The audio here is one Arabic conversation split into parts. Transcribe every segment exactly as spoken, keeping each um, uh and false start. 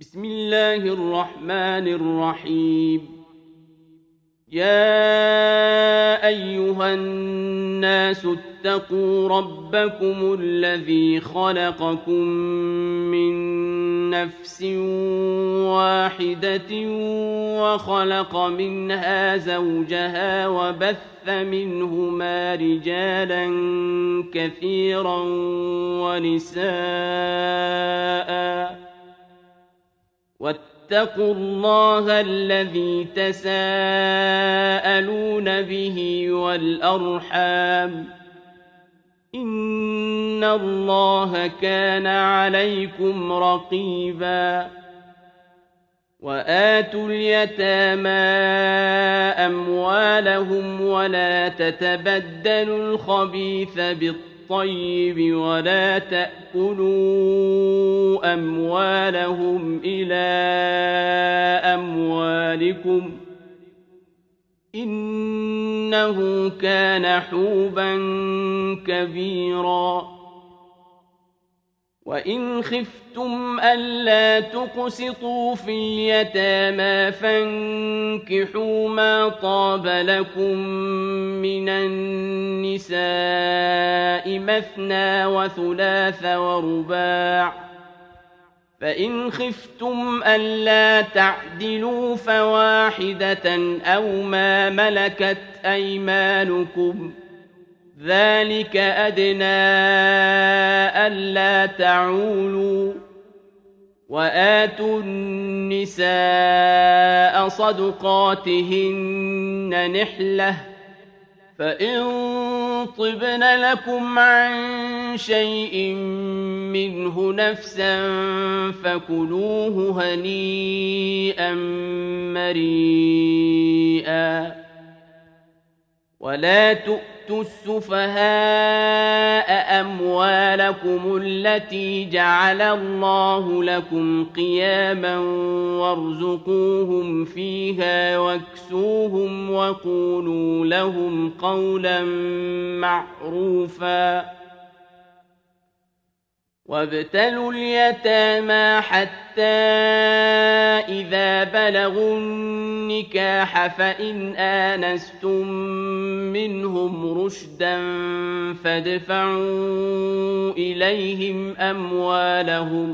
بسم الله الرحمن الرحيم. يا أيها الناس اتقوا ربكم الذي خلقكم من نفس واحدة وخلق منها زوجها وبث منهما رجالا كثيرا ونساء واتقوا الله الذي تساءلون به والأرحام إن الله كان عليكم رقيبا. وآتوا اليتامى أموالهم ولا تتبدلوا الخبيث بالطيب ولا تأكلوا أموالهم إلى أموالكم إنه كان حوبا كبيرا. وإن خفتم ألا تقسطوا في اليتامى فانكحوا ما طاب لكم من النساء مثنى وثلاث ورباع، فإن خفتم ألا تعدلوا فواحدة أو ما ملكت أيمانكم ذلك أدنى ألا تعولوا. وآتوا النساء صدقاتهن نحلة، فإن طبن لكم عن شيء منه نفسا فكلوه هنيئا مريئا. ولا تؤتوا السفهاء أموالكم التي جعل الله لكم قياما وارزقوهم فيها واكسوهم وقولوا لهم قولا معروفا. وابتلوا اليتامى حتى إذا بلغوا النكاح فإن آنستم منهم رشدا فادفعوا إليهم أموالهم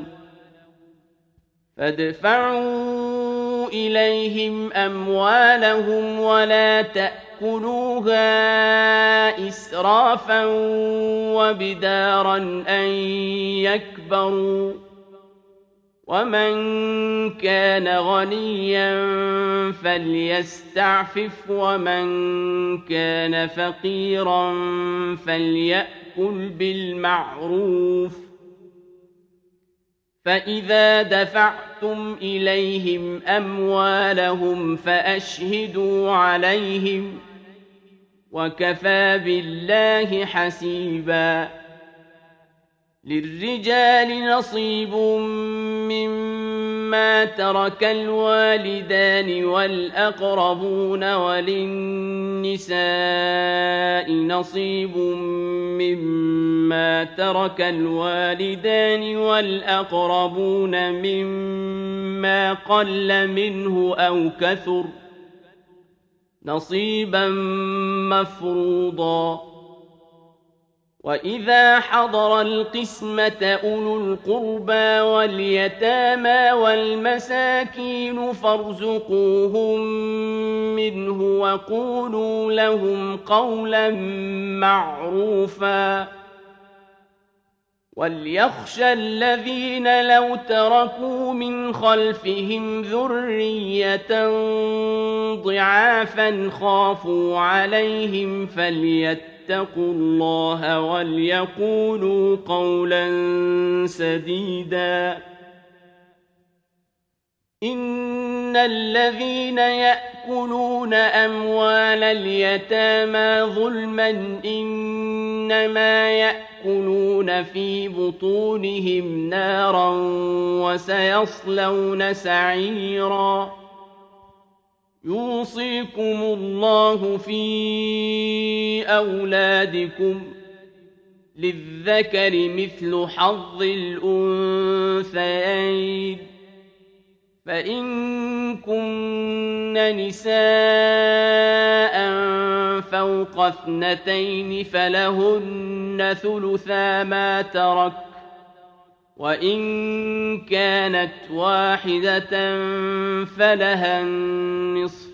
فادفعوا إليهم أموالهم ولا تأكلوها إسرافا وبدارا أن يكبروا. ومن كان غنيا فليستعفف ومن كان فقيرا فليأكل بالمعروف. فإذا دفعتم إليهم أموالهم فأشهدوا عليهم وكفى بالله حسيبا. للرجال نصيب مما ترك الوالدان والأقربون وللنساء نصيب مما ترك الوالدان والأقربون مما قل منه أو كثر نصيبا مفروضا. وإذا حضر القسمة أولو القربى واليتامى والمساكين فارزقوهم منه وقولوا لهم قولا معروفا. وليخشى الذين لو تركوا من خلفهم ذرية ضعافا خافوا عليهم فليتقوا اتقوا الله وليقولوا قولا سديدا. إن الذين يأكلون أموال اليتامى ظلما إنما يأكلون في بطونهم نارا وسيصلون سعيرا. يوصيكم الله في أولادكم للذكر مثل حظ الأنثيين فإن كن نساء فوق اثنتين فلهن ثلثا ما ترك، وإن كانت واحدة فلها النصف،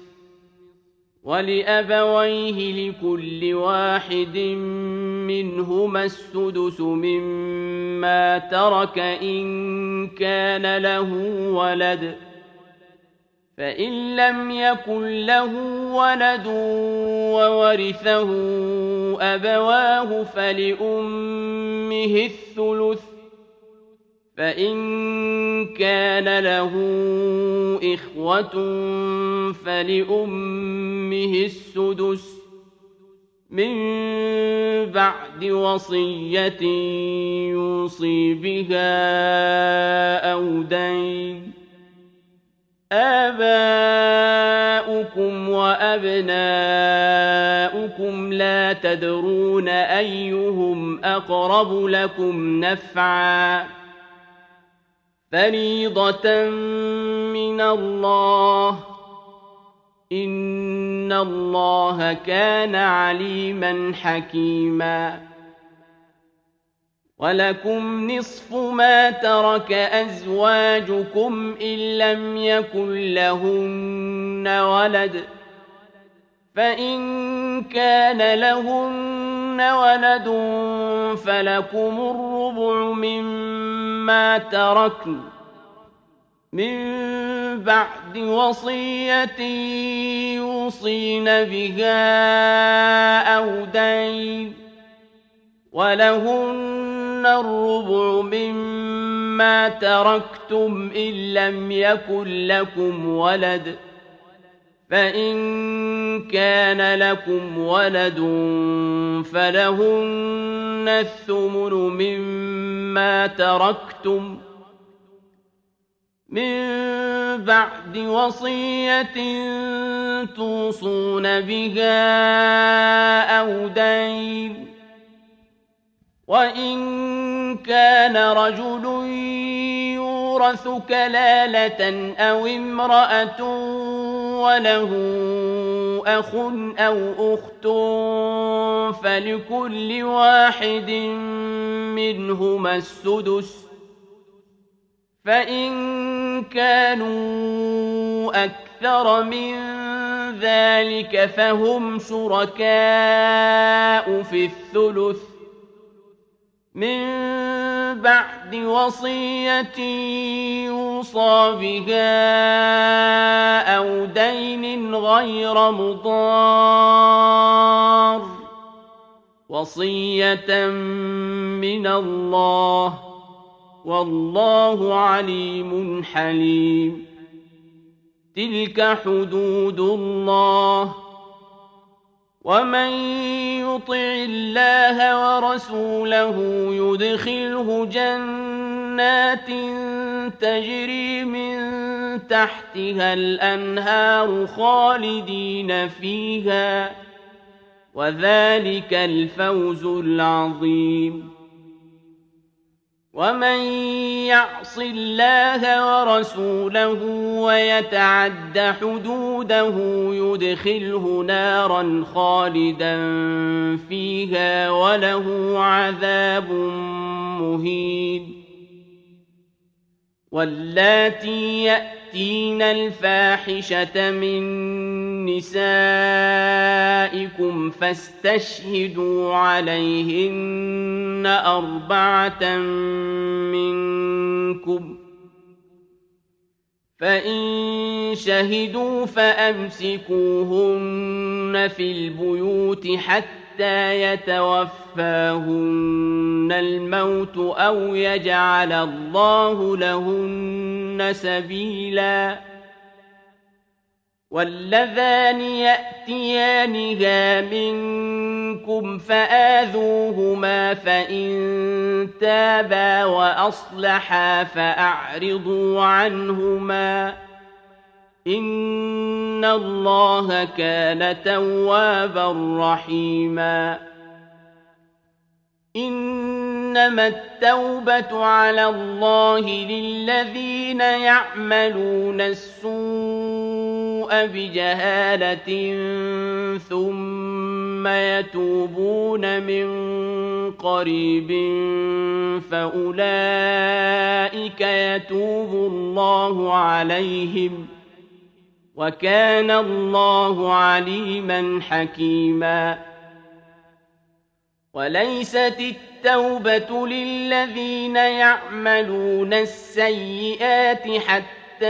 ولأبويه لكل واحد منهما السدس مما ترك إن كان له ولد، فإن لم يكن له ولد وورثه أبواه فلأمه الثلث، فإن كان له إخوة فلأمه السدس من بعد وصية يوصي بها أو دين. آباؤكم وأبناؤكم لا تدرون أيهم أقرب لكم نفعا، فريضة من الله، إن الله كان عليما حكيما. ولكم نصف ما ترك أزواجكم إن لم يكن لهن ولد، فإن كان لهن ولد فلكم الربع مما تركن من بعد وصية يوصين بها أو دين، ولهن الربع مما تركتم إن لم يكن لكم ولد، فإن كان لكم ولد فلهن الثمن مما تركتم من بعد وصية توصون بها أو دين. وإن كان رجل يورث كلالة أو امرأة وله أخ أو أخت فلكل واحد منهما السدس، فإن كانوا أكثر من ذلك فهم شركاء في الثلث من بعد وصية يوصى بها أو دين غير مضار، وصية من الله، والله عليم حليم. تلك حدود الله، ومن يطع الله ورسوله يدخله جنات تجري من تحتها الأنهار خالدين فيها، وذلك الفوز العظيم. ومن يعص الله ورسوله ويتعد حدوده يدخله نارا خالدا فيها وله عذاب مهين. واللاتي يأتين الفاحشة من نسائكم فاستشهدوا عليهن أربعة منكم، فإن شهدوا فأمسكوهن في البيوت حتى يتوفاهن الموت أو يجعل الله لهن سبيلا. واللذان يأتيانها منكم فآذوهما فإن تابا وأصلحا فأعرضوا عنهما، إن الله كان توابا رحيما. إن إنما التوبة على الله للذين يعملون السوء بجهالة ثم يتوبون من قريب فأولئك يتوب الله عليهم وكان الله عليما حكيما. وليست التوبة للذين يعملون السيئات حتى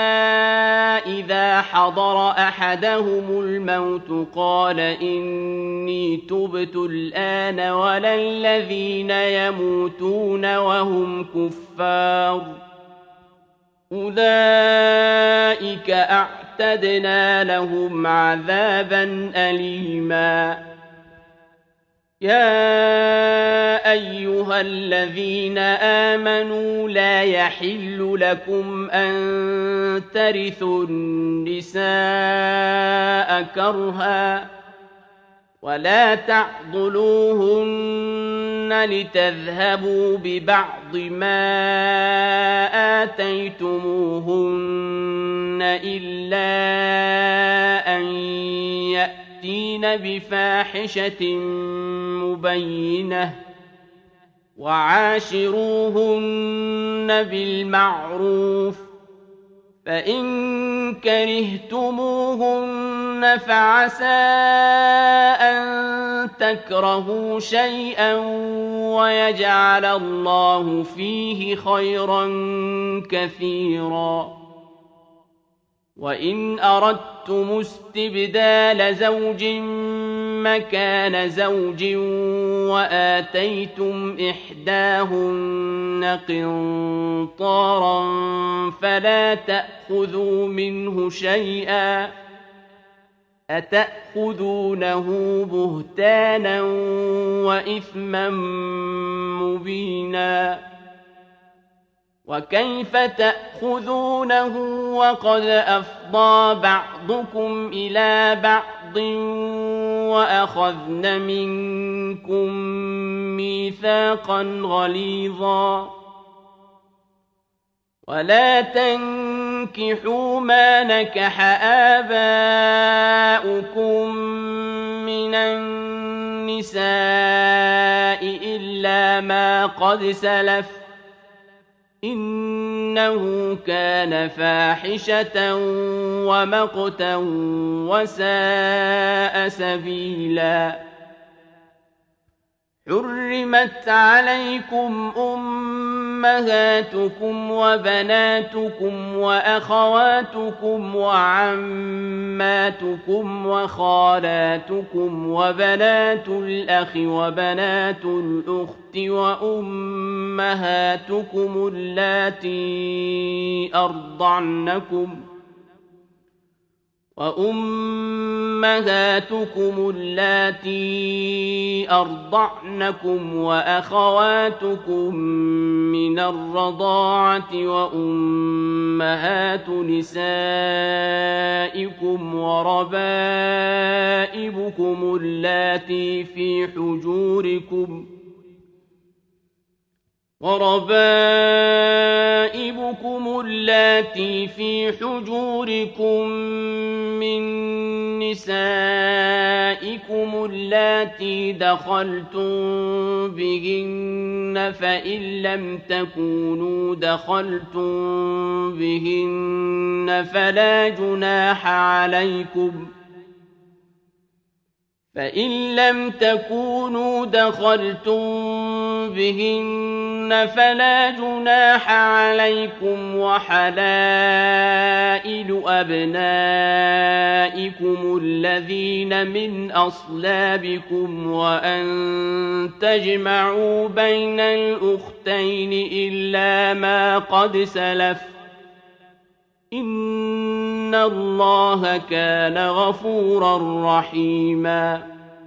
إذا حضر أحدهم الموت قال إني تبت الآن ولا الذين يموتون وهم كفار أولئك أعتدنا لهم عذابا أليما. يا أيها الذين آمنوا لا يحل لكم أن ترثوا النساء كرها ولا تعضلوهن لتذهبوا ببعض ما آتيتموهن إلا أن يأتين بفاحشة مبينة وعاشروهن بالمعروف فإن كرهتموهن فعسى أن تكرهوا شيئا ويجعل الله فيه خيرا كثيرا. وإن أردتم استبدال زوج مكان زوج وآتيتم إحداهن قنطارا فلا تأخذوا منه شيئا أتأخذونه بهتانا وإثما مبينا. وكيف تأخذونه وقد أفضى بعضكم إلى بعض وأخذن منكم ميثاقا غليظا. ولا تنكحوا ما نكح آباؤكم من النساء إلا ما قد سلف إنه كان فاحشة ومقتا وساء سبيلا. حرمت عليكم أمهاتكم وبناتكم وأخواتكم وعماتكم وخالاتكم وبنات الأخ وبنات الأخت وأمهاتكم اللاتي أرضعنكم وأمهاتكم اللاتي أرضعنكم وأخواتكم من الرضاعة وأمهات نسائكم وربائبكم اللاتي في حجوركم وربائبكم اللاتي في حجوركم من نسائكم اللاتي دخلتم بهن فإن لم تكونوا دخلتم بهن فلا جناح عليكم فإن لم تكونوا دخلتم بهن فلا جناح عليكم وحلائل أبنائكم الذين من أصلابكم وأن تجمعوا بين الأختين إلا ما قد سلف إن الله كان غفورا رحيما.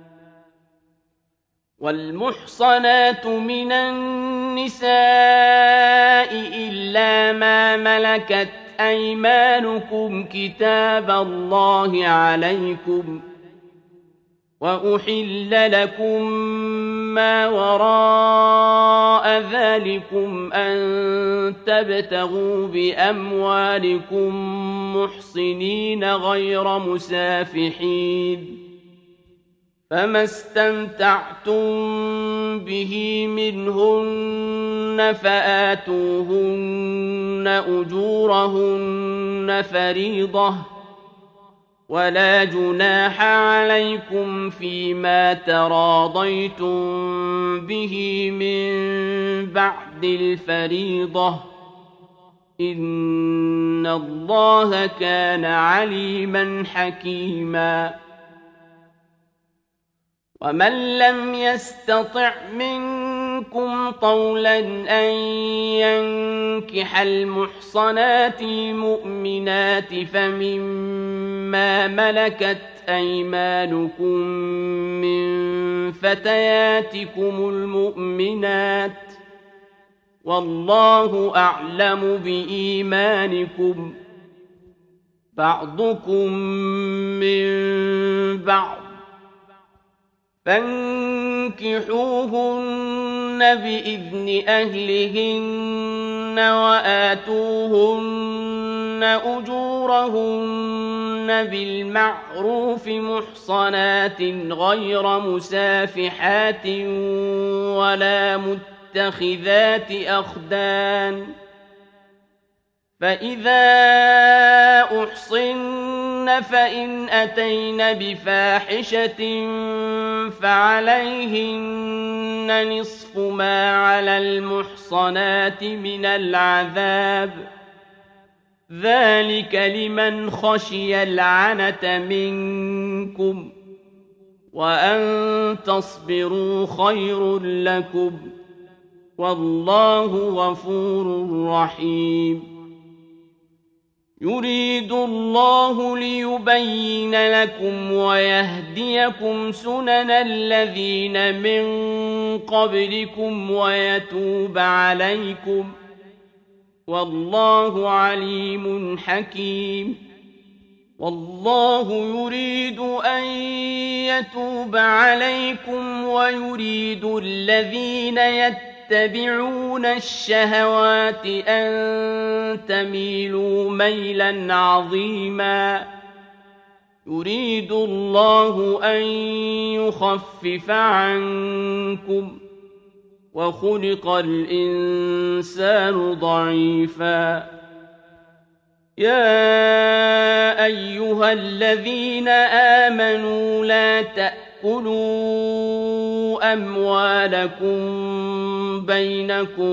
والمحصنات من النساء إلا ما ملكت أيمانكم كتاب الله عليكم وأحل لكم ما وراء ذلكم أن تبتغوا بأموالكم محصنين غير مسافحين فما استمتعتم به منهن فآتوهن أجورهن فريضة ولا جناح عليكم فيما تراضيتم به من بعد الفريضة إن الله كان عليما حكيما ومن لم يستطع منكم طولا أن ينكح المحصنات المؤمنات فمما ملكت أيمانكم من فتياتكم المؤمنات والله أعلم بإيمانكم بعضكم من بعض فانكحوهن بإذن أهلهن وآتوهن أجورهن بالمعروف محصنات غير مسافحات ولا متخذات أخدان فإذا أحصن فإن أتين بفاحشة فعليهن نصف ما على المحصنات من العذاب ذلك لمن خشي العنة منكم وأن تصبروا خير لكم والله غفور رحيم يريد الله ليبين لكم ويهديكم سنن الذين من قبلكم ويتوب عليكم والله عليم حكيم والله يريد أن يتوب عليكم ويريد الذين يتبعون يتبعون الشهوات أن تميلوا ميلا عظيما يريد الله أن يخفف عنكم وخلق الإنسان ضعيفا يا أيها الذين آمنوا لا تأكلوا أموالكم بينكم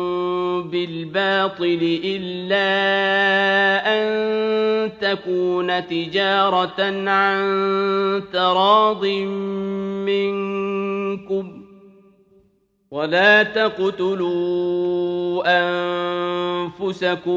بالباطل إلا أن تكون تجارة عن تراض منكم ولا تقتلوا أنفسكم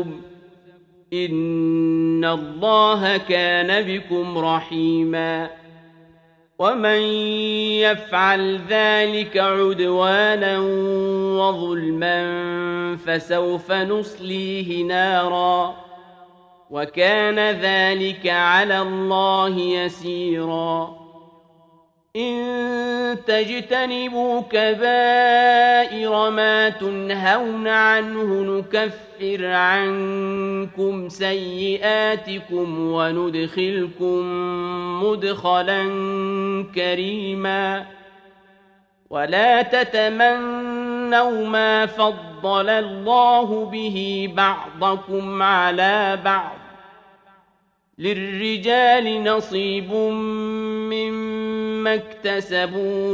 إن الله كان بكم رحيما ومن يفعل ذلك عدوانا وظلما فسوف نصليه نارا وكان ذلك على الله يسيرا إن تجتنبوا كبائر ما تنهون عنه نكفر عنكم سيئاتكم وندخلكم مدخلا كريما ولا تتمنوا ما فضل الله به بعضكم على بعض للرجال نصيب مما اكتسبوا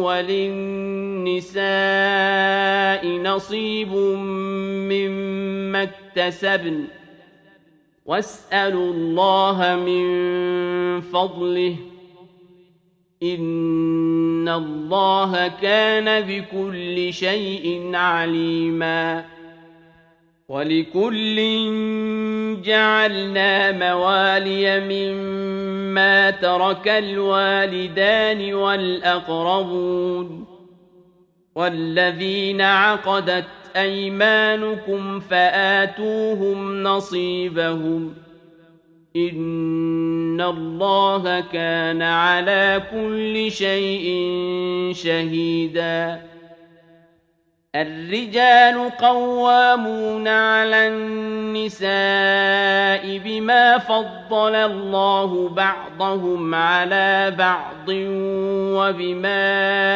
وللنساء نصيب مما اكتسبن واسألوا الله من فضله إن الله كان بكل شيء عليما ولكل جعلنا موالي مما ترك الوالدان والأقربون والذين عقدت أيمانكم فآتوهم نصيبهم إن الله كان على كل شيء شهيدا الرجال قوامون على النساء بما فضل الله بعضهم على بعض وبما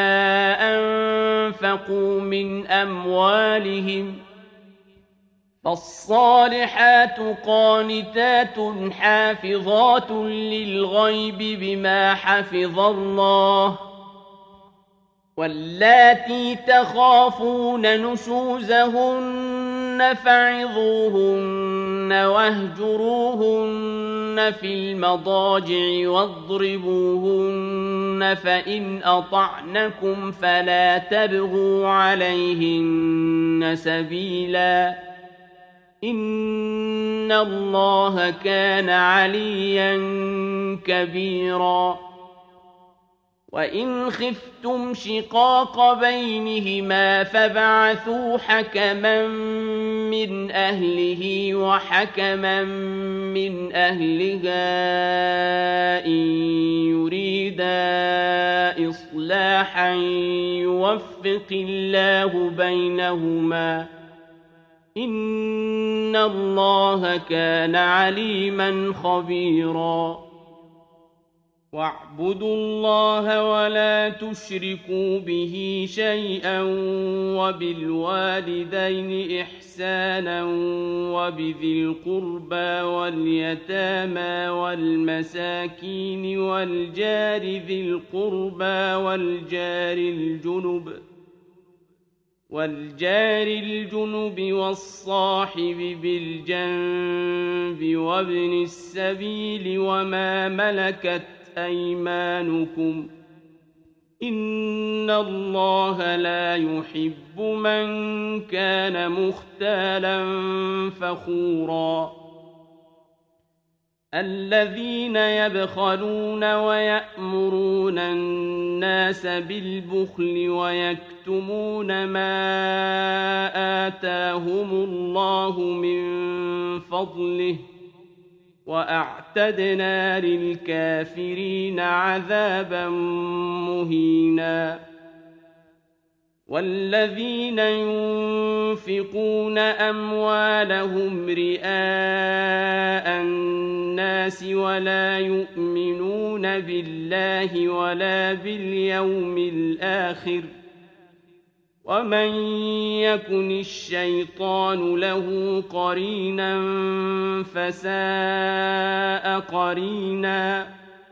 أنفقوا من أموالهم فالصالحات قانتات حافظات للغيب بما حفظ الله واللاتي تخافون نشوزهن فعظوهن واهجروهن في المضاجع واضربوهن فإن أطعنكم فلا تبغوا عليهن سبيلا إن الله كان عليا كبيرا وإن خفتم شقاق بينهما فبعثوا حكما من أهله وحكما من أهلها إن يريدا إصلاحا يوفق الله بينهما إن الله كان عليما خبيرا واعبدوا الله ولا تشركوا به شيئا وبالوالدين إحسانا وبذي القربى واليتامى والمساكين والجار ذي القربى والجار الجنب والجار الجنب والصاحب بالجنب وابن السبيل وما ملكت أيمانكم إن الله لا يحب من كان مختالا فخورا الذين يبخلون ويأمرون الناس بالبخل ويكتمون ما آتاهم الله من فضله وأعتدنا للكافرين عذابا مهينا والذين ينفقون أموالهم رئاء الناس ولا يؤمنون بالله ولا باليوم الآخر ومن يكن الشيطان له قرينا فساء قرينا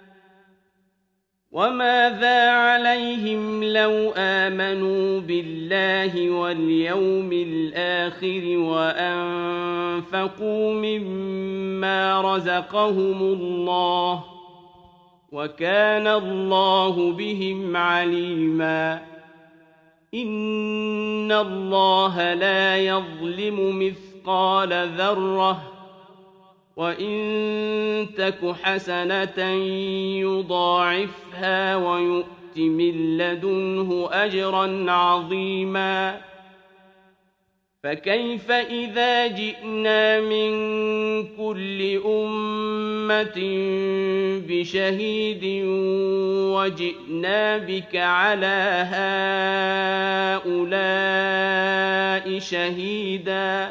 وماذا عليهم لو آمنوا بالله واليوم الآخر وأنفقوا مما رزقهم الله وكان الله بهم عليما إن الله لا يظلم مثقال ذرة وإن تك حسنة يضاعفها ويؤت من لدنه أجرا عظيما فكيف إذا جئنا من كل أمة بشهيد وجئنا بك على هؤلاء شهيدا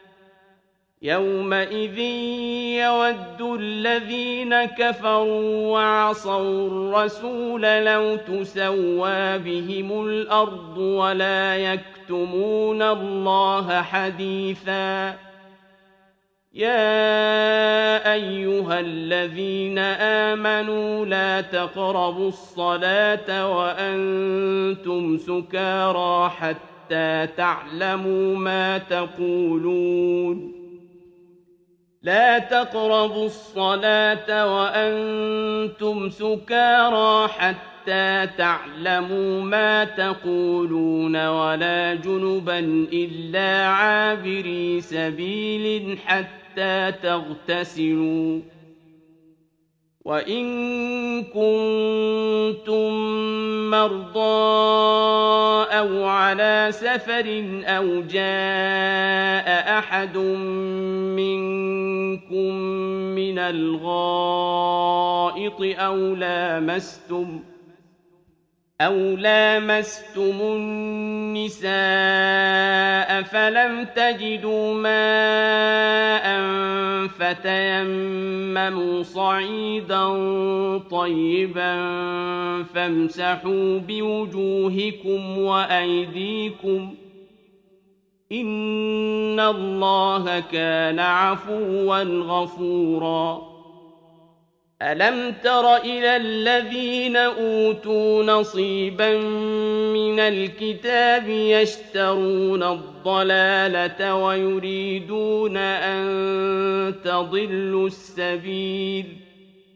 يومئذ يود الذين كفروا وعصوا الرسول لو تسوى بهم الأرض ولا يكتمون الله حديثا يا أيها الذين آمنوا لا تقربوا الصلاة وأنتم سكارى حتى تعلموا ما تقولون لا تقربوا الصلاة وأنتم سكارى حتى تعلموا ما تقولون ولا جنبا إلا عابري سبيل حتى تغتسلوا وإن كنتم مرضى أو على سفر أو جاء أحد منكم من الغائط أو لامستم أَوْ لَامَسْتُمُ النِّسَاءَ فَلَمْ تَجِدُوا مَاءً فَتَيَمَّمُوا صَعِيدًا طَيِّبًا فَامْسَحُوا بِوُجُوهِكُمْ وَأَيْدِيكُمْ ۗ إِنَّ اللَّهَ كَانَ عَفُوًّا غَفُورًا. أَلَمْ تَرَ إِلَى الَّذِينَ أُوتُوا نَصِيبًا مِّنَ الْكِتَابِ يَشْتَرُونَ الضَّلَالَةَ وَيُرِيدُونَ أَن تَضِلُّوا السَّبِيلَ ۗ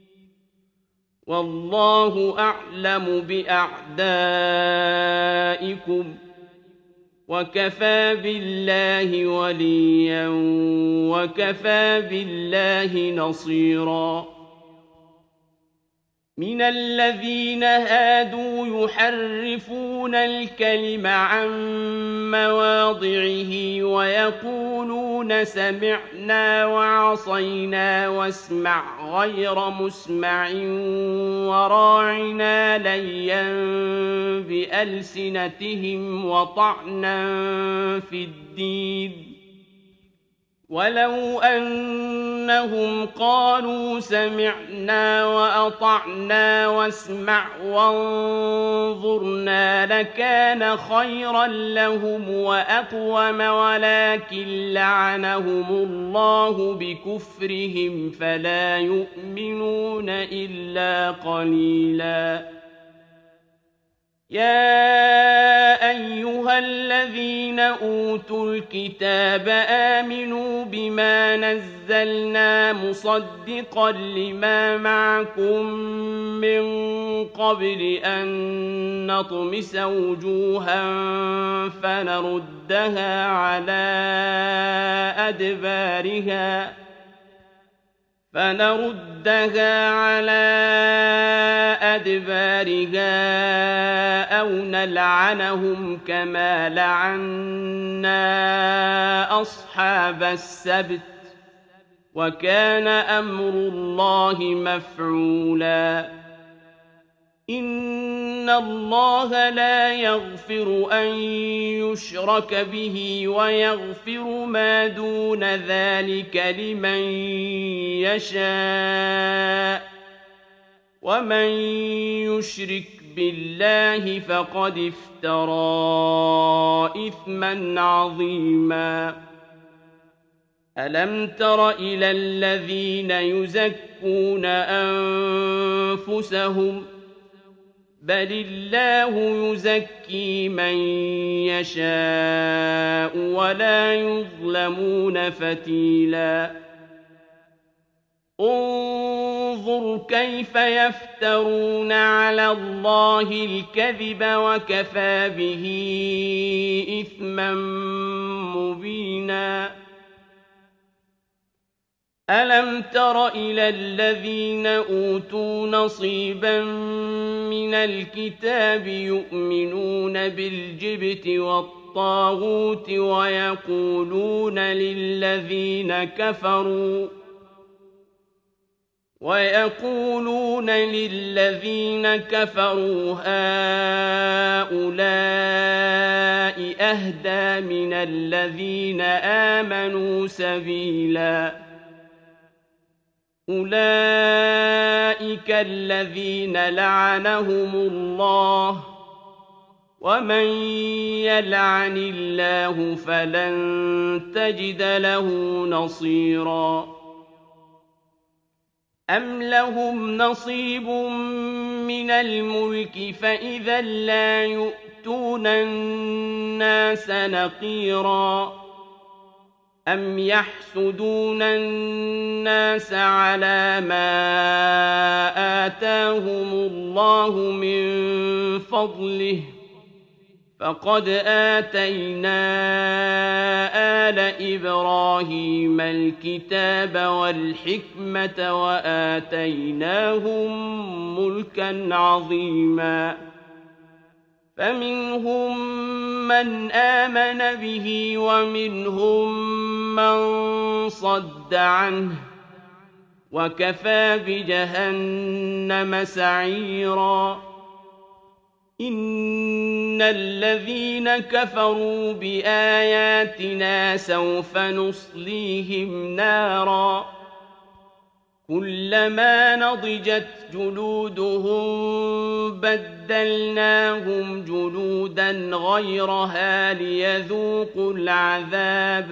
وَاللَّهُ أَعْلَمُ بِأَعْدَائِكُمْ ۚ وَكَفَىٰ بِاللَّهِ وَلِيًّا وَكَفَىٰ بِاللَّهِ نَصِيرًا. مِنَ الَّذِينَ هَادُوا يُحَرِّفُونَ الْكَلِمَ عَن مَّوَاضِعِهِ وَيَقُولُونَ سَمِعْنَا وَعَصَيْنَا وَاسْمَعْ غَيْرَ مُسْمَعٍ وَرَاعِنَا لَيًّا بِأَلْسِنَتِهِمْ وَطَعْنًا فِي الدِّينِ ۚ وَلَوْ أَنَّهُمْ قَالُوا سَمِعْنَا وَأَطَعْنَا وَاسْمَعْ وَانظُرْنَا لَكَانَ خَيْرًا لَّهُمْ وَأَقْوَمَ، وَلَٰكِن لَّعَنَهُمُ اللَّهُ بِكُفْرِهِمْ فَلَا يُؤْمِنُونَ إِلَّا قَلِيلًا. يَا أَيُّهَا الَّذِينَ أُوتُوا الْكِتَابَ آمِنُوا بِمَا نَزَّلْنَا مُصَدِّقًا لِّمَا مَعَكُم مِّن قَبْلِ أَن نَّطْمِسَ وُجُوهًا فَنَرُدَّهَا عَلَىٰ أَدْبَارِهَا فَنَرُدَّهَا عَلَىٰ أَدْبَارِهَا أَوْ نَلْعَنَهُمْ كَمَا لَعَنَّا أَصْحَابَ السَّبْتِ ۚ وَكَانَ أَمْرُ اللَّهِ مَفْعُولًا. إِنَّ اللَّهَ لَا يَغْفِرُ أَن يُشْرَكَ بِهِ وَيَغْفِرُ مَا دُونَ ذَٰلِكَ لِمَن يَشَاءُ ۚ وَمَن يُشْرِكْ بِاللَّهِ فَقَدِ افْتَرَىٰ إِثْمًا عَظِيمًا. أَلَمْ تَرَ إِلَى الَّذِينَ يُزَكُّونَ أَنفُسَهُم ۚ بَلِ اللَّهُ يُزَكِّي مَن يَشَاءُ وَلَا يُظْلَمُونَ فَتِيلًا. انظُرْ كَيْفَ يَفْتَرُونَ عَلَى اللَّهِ الْكَذِبَ وَكَفَىٰ بِهِ إِثْمًا مُّبِينًا. أَلَمْ تَرَ إِلَى الَّذِينَ أُوتُوا نَصِيبًا مِّنَ الْكِتَابِ يُؤْمِنُونَ بِالْجِبْتِ وَالطَّاغُوتِ وَيَقُولُونَ لِلَّذِينَ كَفَرُوا وَيَقُولُونَ لِلَّذِينَ كَفَرُوا هَٰؤُلَاءِ أَهْدَىٰ مِنَ الَّذِينَ آمَنُوا سَبِيلًا. أُولَٰئِكَ الَّذِينَ لَعَنَهُمُ اللَّهُ ۖ وَمَن يَلْعَنِ اللَّهُ فَلَن تَجِدَ لَهُ نَصِيرًا. أَمْ لَهُمْ نَصِيبٌ مِّنَ الْمُلْكِ فَإِذًا لَّا يُؤْتُونَ النَّاسَ نَقِيرًا. أَمْ يَحْسُدُونَ النَّاسَ عَلَىٰ مَا آتَاهُمُ اللَّهُ مِن فَضْلِهِ ۖ فَقَدْ آتَيْنَا آلَ إِبْرَاهِيمَ الْكِتَابَ وَالْحِكْمَةَ وَآتَيْنَاهُم مُّلْكًا عَظِيمًا. فَمِنْهُم مَّنْ آمَنَ بِهِ وَمِنْهُم مَّن صَدَّ عَنْهُ ۚ وَكَفَىٰ بِجَهَنَّمَ سَعِيرًا. إن الذين كفروا بآياتنا سوف نصليهم نارا كلما نضجت جلودهم بدلناهم جلودا غيرها ليذوقوا العذاب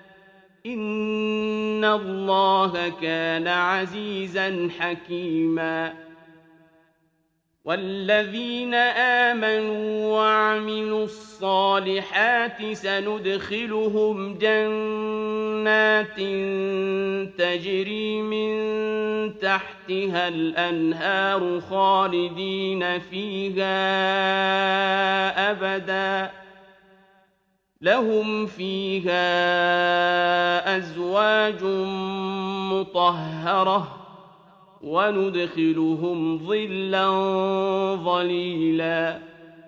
إن الله كان عزيزا حكيما والذين آمنوا وعملوا الصالحات سندخلهم جنات تجري من تحتها الأنهار خالدين فيها أبدا لهم فيها أزواج مطهرة وندخلهم ظلا ظليلا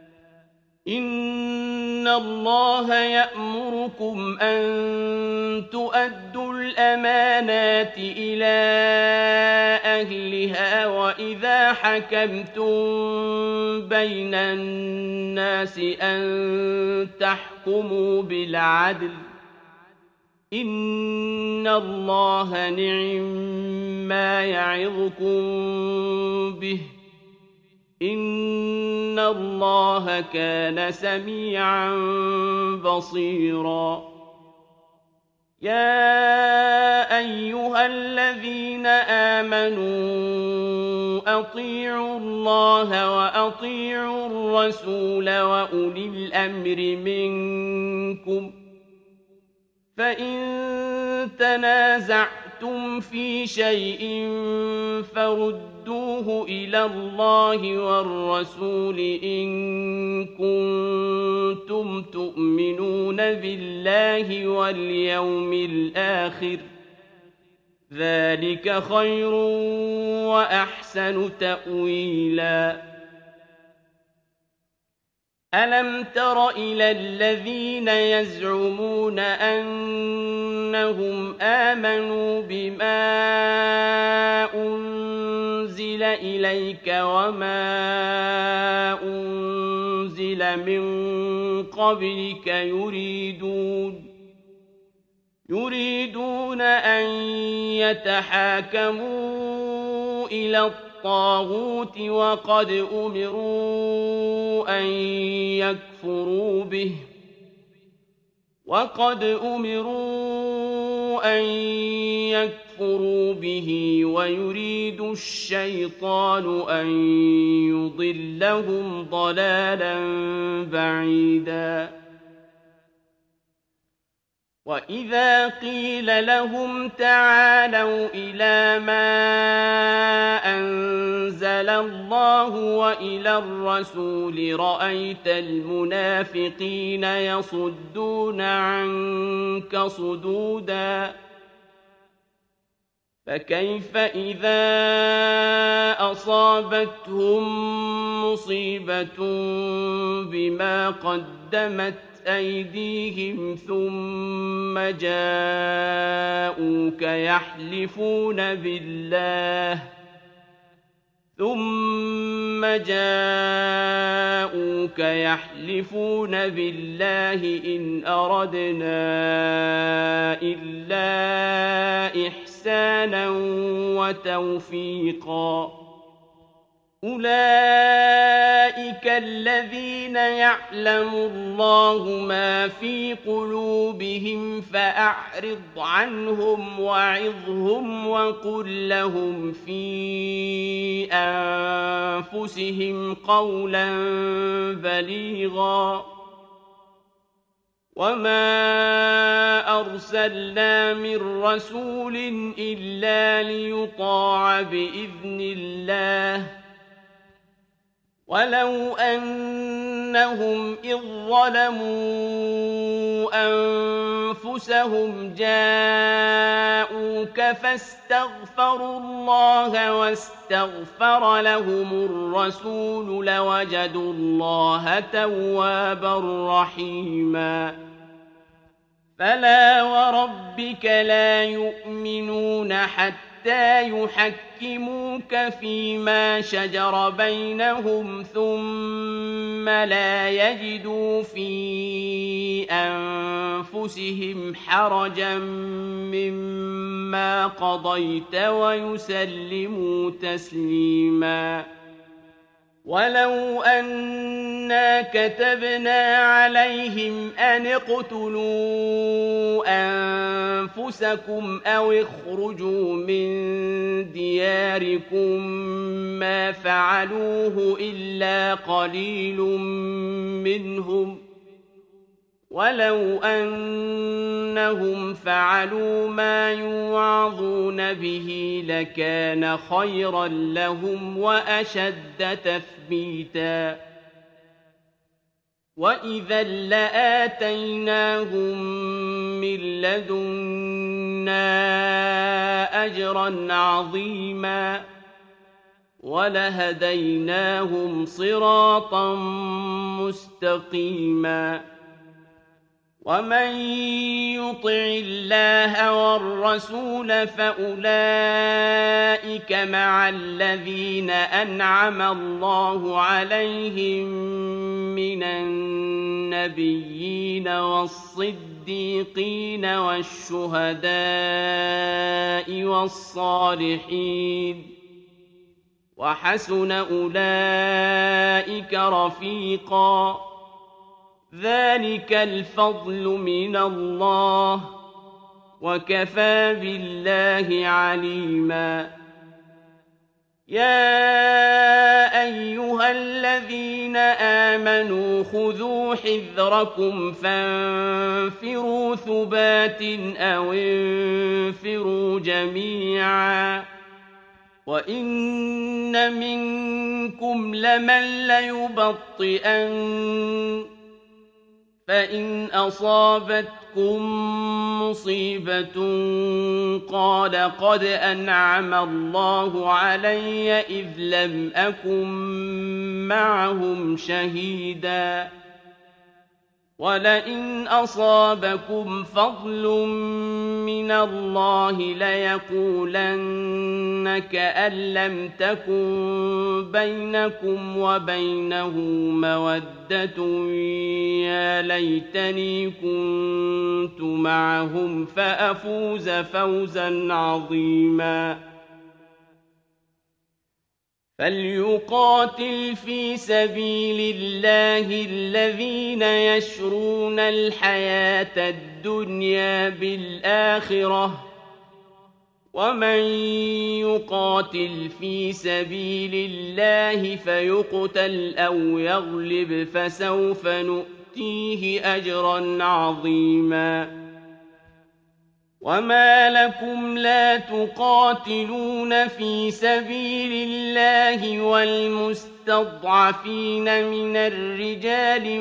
إن الله يأمركم أن تؤدوا الأمانات إلى أهلها وإذا حكمتم بين الناس أن تحكموا بالعدل إن الله نعم ما يعظكم به إن الله كان سميعا بصيرا يا أيها الذين آمنوا أطيعوا الله وأطيعوا الرسول وأولي الأمر منكم فإن تنازعتم في شيء فردوه إلى الله والرسول إن كنتم تؤمنون بالله واليوم الآخر ذلك خير وأحسن تأويلا ألم تر إلى الذين يزعمون أنهم آمنوا بما أنزل إليك وما أنزل من قبلك يريدون يريدون أن يتحاكموا إلى الطاغوت وقد أمروا أن يكفروا به وقد أمروا أن يكفروا به ويريد الشيطان أن يضلهم ضلالا بعيدا وإذا قيل لهم تعالوا إلى ما أنزل الله وإلى الرسول رأيت المنافقين يصدون عنك صدودا فكيف إذا أصابتهم مصيبة بما قدمت أيديهم ثم جاءوك يحلفون بالله ثم جاءوك يحلفون بالله إن أردنا إلا إحسانا وتوفيقا أولئك الذين يعلم الله ما في قلوبهم فأعرض عنهم وعظهم وقل لهم في أنفسهم قولا بليغا وما أرسلنا من رسول إلا ليطاع بإذن الله ولو أنهم إذ ظلموا أنفسهم جاءوك فاستغفروا الله واستغفر لهم الرسول لوجدوا الله توابا رحيما فلا وربك لا يؤمنون حتى حتى يحكموك فيما شجر بينهم ثم لا يجدوا في أنفسهم حرجا مما قضيت ويسلموا تسليما ولو أنا كتبنا عليهم أن اقتلوا أنفسكم أو اخرجوا من دياركم ما فعلوه إلا قليل منهم ولو أنهم فعلوا ما يوعظون به لكان خيرا لهم وأشد تثبيتا وإذا لآتيناهم من لدنا أجرا عظيما ولهديناهم صراطا مستقيما ومن يطع الله والرسول فأولئك مع الذين أنعم الله عليهم من النبيين والصديقين والشهداء والصالحين وحسن أولئك رفيقا ذلك الفضل من الله وكفى بالله عليما يا أيها الذين آمنوا خذوا حذركم فانفروا ثبات أو انفروا جميعا وإن منكم لمن ليبطئن فإن أصابتكم مصيبة قال قد أنعم الله علي إذ لم أكن معهم شهيدا ولئن أصابكم فضل من الله ليقولن كأن لم تكن بينكم وبينه مودة يا ليتني كنت معهم فأفوز فوزا عظيما فليقاتل في سبيل الله الذين يشرون الحياة الدنيا بالآخرة ومن يقاتل في سبيل الله فيقتل أو يغلب فسوف نؤتيه أجرا عظيما وما لكم لا تقاتلون في سبيل الله والمستضعفين من الرجال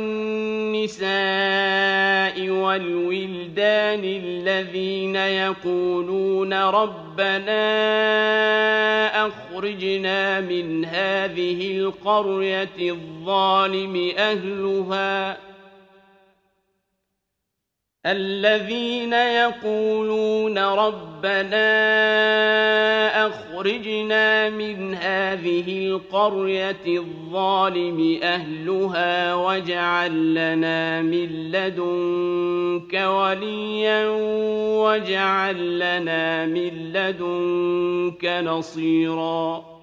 والنساء والولدان الذين يقولون ربنا أخرجنا من هذه القرية الظالم أهلها الذين يقولون ربنا أخرجنا من هذه القرية الظالم أهلها واجعل لنا من لدنك وليا واجعل لنا من لدنك نصيرا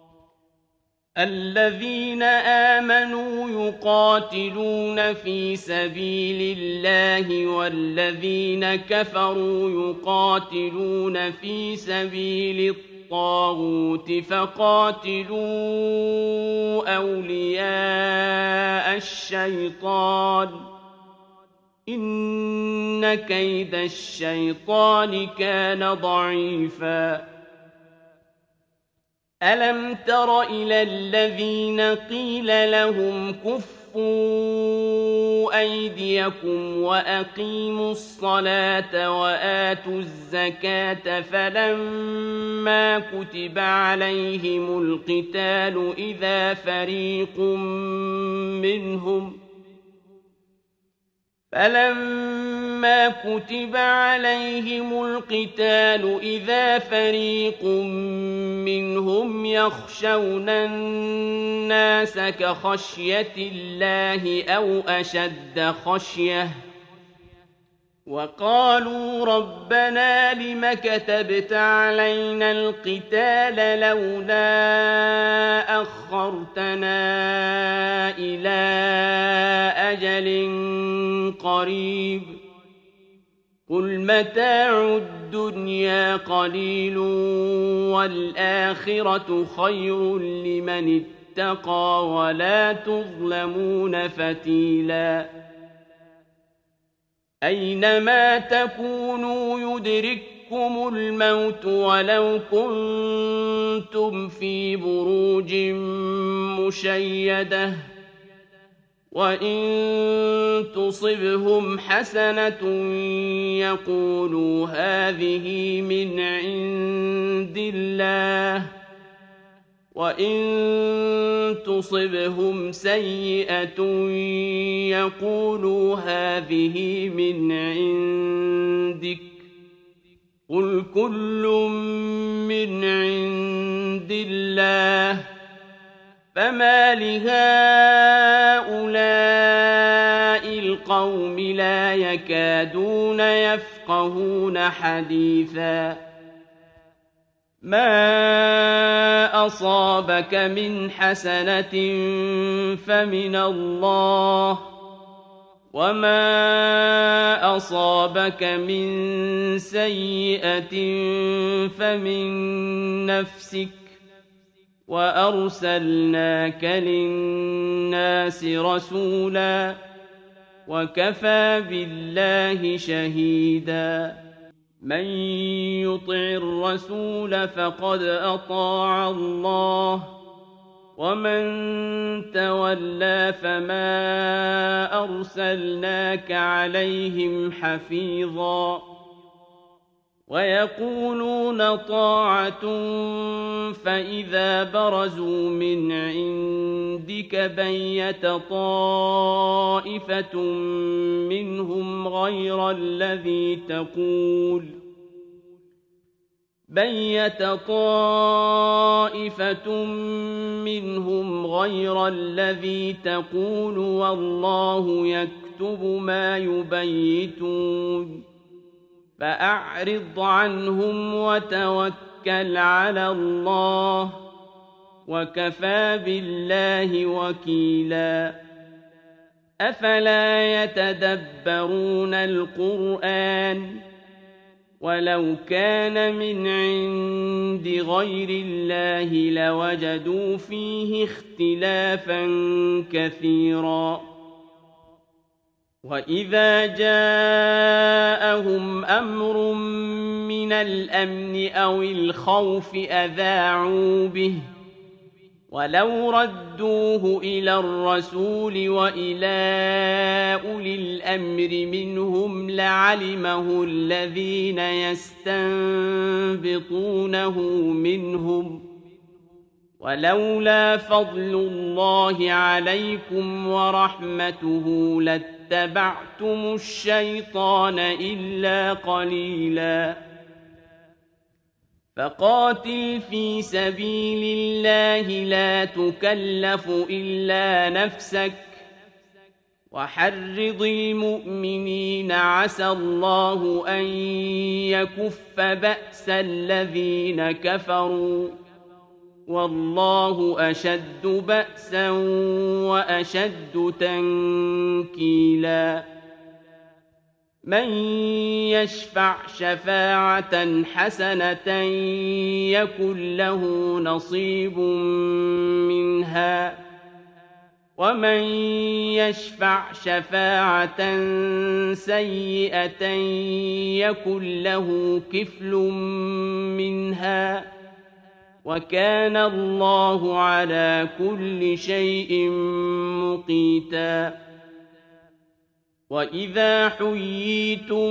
الذين آمنوا يقاتلون في سبيل الله والذين كفروا يقاتلون في سبيل الطاغوت فقاتلوا أولياء الشيطان إن كيد الشيطان كان ضعيفا ألم تر إلى الذين قيل لهم كفوا أيديكم وأقيموا الصلاة وآتوا الزكاة فلما كتب عليهم القتال إذا فريق منهم فلما كتب عليهم القتال إذا فريق منهم يخشون الناس كخشية الله أو أشد خشية وقالوا ربنا لم كتبت علينا القتال لولا أخرتنا إلى أجل قريب قل متاع الدنيا قليل والآخرة خير لمن اتقى ولا تظلمون فتيلا أينما تكونوا يدرككم الموت ولو كنتم في بروج مشيدة وإن تصبهم حسنة يقولوا هذه من عند الله وإن تصبهم سيئة يقولوا هذه من عندك قل كل من عند الله فما لهؤلاء القوم لا يكادون يفقهون حديثا ما أصابك من حسنة فمن الله وما أصابك من سيئة فمن نفسك وأرسلناك للناس رسولا وكفى بالله شهيدا من يطع الرسول فقد أطاع الله ومن تولى فما أرسلناك عليهم حفيظا ويقولون طاعة فإذا برزوا من عندك بيت طائفة منهم غير الذي تقول بيت طائفة منهم غير الذي تقول والله يكتب ما يبيتون فأعرض عنهم وتوكل على الله وكفى بالله وكيلا أفلا يتدبرون القرآن ولو كان من عند غير الله لوجدوا فيه اختلافا كثيرا وإذا جاءهم أمر من الأمن أو الخوف أذاعوا به ولو ردوه إلى الرسول وإلى أولي الأمر منهم لعلمه الذين يستنبطونه منهم ولولا فضل الله عليكم ورحمته لاتبعتم الشيطان إلا قليلا فقاتل في سبيل الله لا تكلف إلا نفسك وحرض المؤمنين عسى الله أن يكف بأس الذين كفروا والله أشد بأسا وأشد تنكيلا من يشفع شفاعة حسنة يكن له نصيب منها ومن يشفع شفاعة سيئة يكن له كفل منها وكان الله على كل شيء مقيتا وإذا حييتم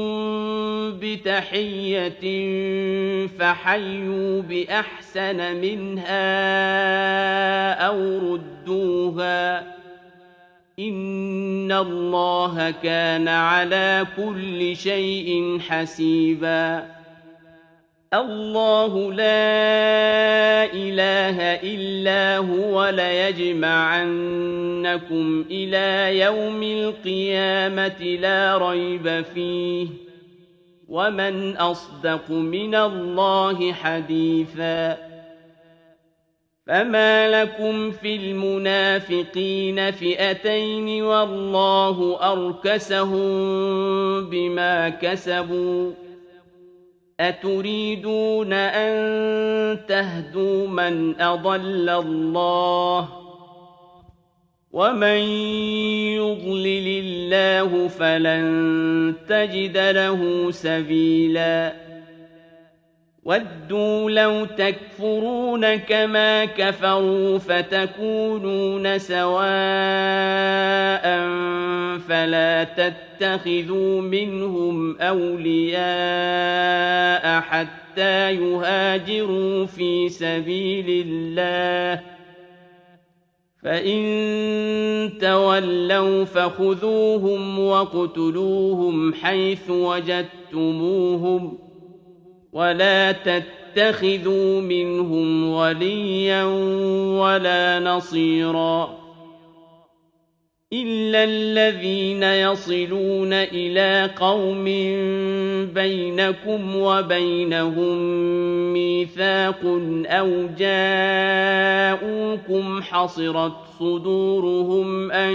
بتحية فحيوا بأحسن منها أو ردوها إن الله كان على كل شيء حسيبا الله لا إله إلا هو ليجمعنكم إلى يوم القيامة لا ريب فيه ومن أصدق من الله حديثا فما لكم في المنافقين فئتين والله أركسهم بما كسبوا أتريدون أن تهدوا من أضل الله ومن يضلل الله فلن تجد له سبيلا ودوا لو تكفرون كما كفروا فتكونون سواء فلا تتخذوا منهم أولياء حتى يهاجروا في سبيل الله فإن تولوا فخذوهم واقتلوهم حيث وجدتموهم ولا تتخذوا منهم وليا ولا نصيرا إلا الذين يصلون إلى قوم بينكم وبينهم ميثاق أو جاءوكم حصرت صدورهم أن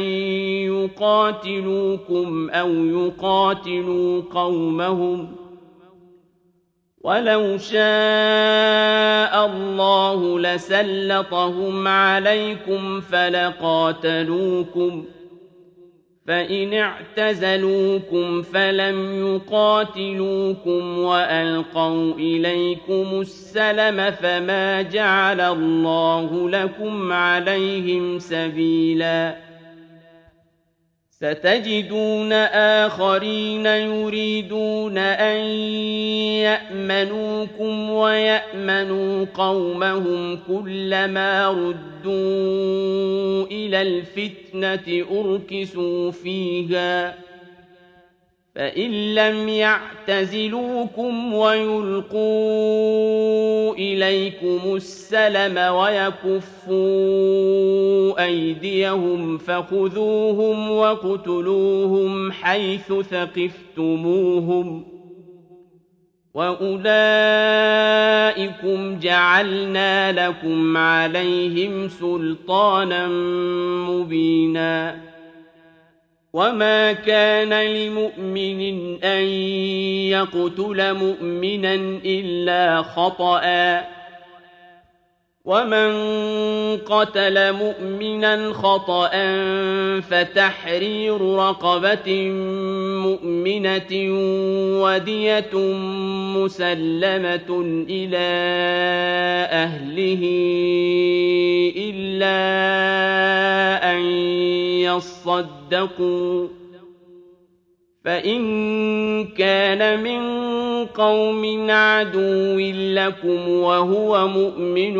يقاتلوكم أو يقاتلوا قومهم ولو شاء الله لسلطهم عليكم فلقاتلوكم فإن اعتزلوكم فلم يقاتلوكم وألقوا إليكم السلم فما جعل الله لكم عليهم سبيلا ستجدون آخرين يريدون أن يأمنوكم ويأمنوا قومهم كلما ردوا إلى الفتنة أركسوا فيها فإن لم يعتزلوكم ويلقوا إليكم السلم ويكفوا أيديهم فخذوهم واقتلوهم حيث ثقفتموهم وأولئكم جعلنا لكم عليهم سلطانا مبينا وما كان لمؤمن أن يقتل مؤمنا إلا خطأ ومن قتل مؤمنا خطأ فتحرير رقبة مؤمنة ودية مسلمة إلى أهله إلا أن يصدقوا فإن كان من قوم عدو لكم وهو مؤمن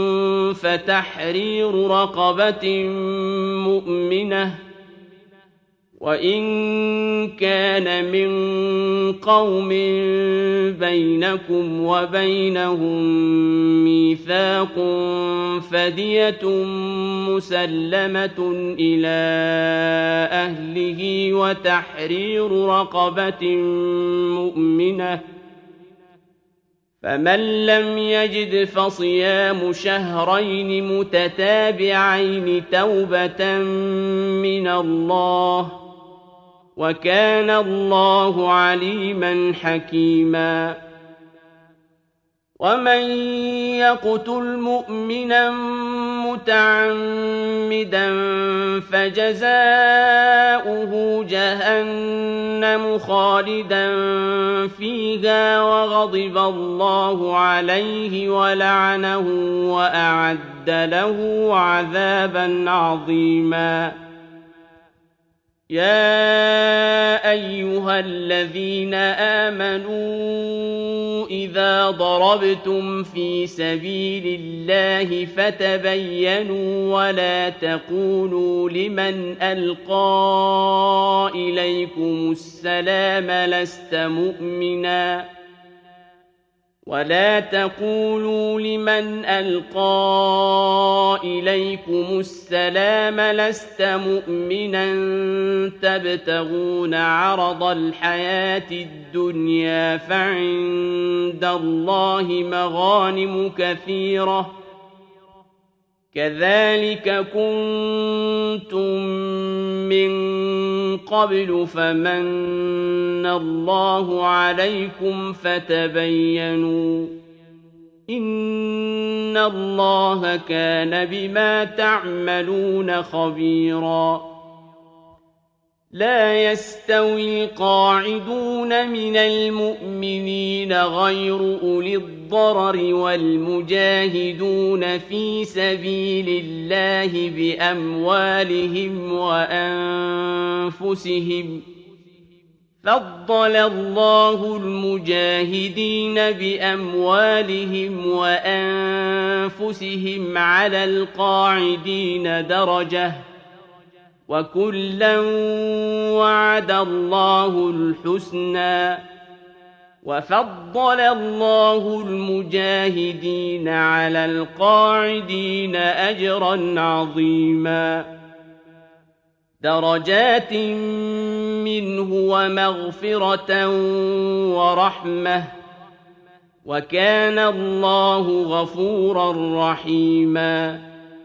فتحرير رقبة مؤمنة وإن كان من قوم بينكم وبينهم ميثاق فدية مسلمة إلى أهله وتحرير رقبة مؤمنة فمن لم يجد فصيام شهرين متتابعين توبة من الله وكان الله عليما حكيما ومن يقتل مؤمنا متعمدا فجزاؤه جهنم خالدا فيها وغضب الله عليه ولعنه وأعد له عذابا عظيما يا أيها الذين آمنوا إذا ضربتم في سبيل الله فتبينوا ولا تقولوا لمن ألقى إليكم السلام لست مؤمنا ولا تقولوا لمن ألقى إليكم السلام لست مؤمنا تبتغون عرض الحياة الدنيا فعند الله مغانم كثيرة كذلك كنتم من قبل فمن الله عليكم فتبينوا إن الله كان بما تعملون خبيرا لا يستوي القاعدون من المؤمنين غير أولي الضرر والمجاهدون في سبيل الله بأموالهم وأنفسهم فضل الله المجاهدين بأموالهم وأنفسهم على القاعدين درجة وكلا وعد الله الحسنى وفضل الله المجاهدين على القاعدين أجرا عظيما درجات منه ومغفرة ورحمة وكان الله غفورا رحيما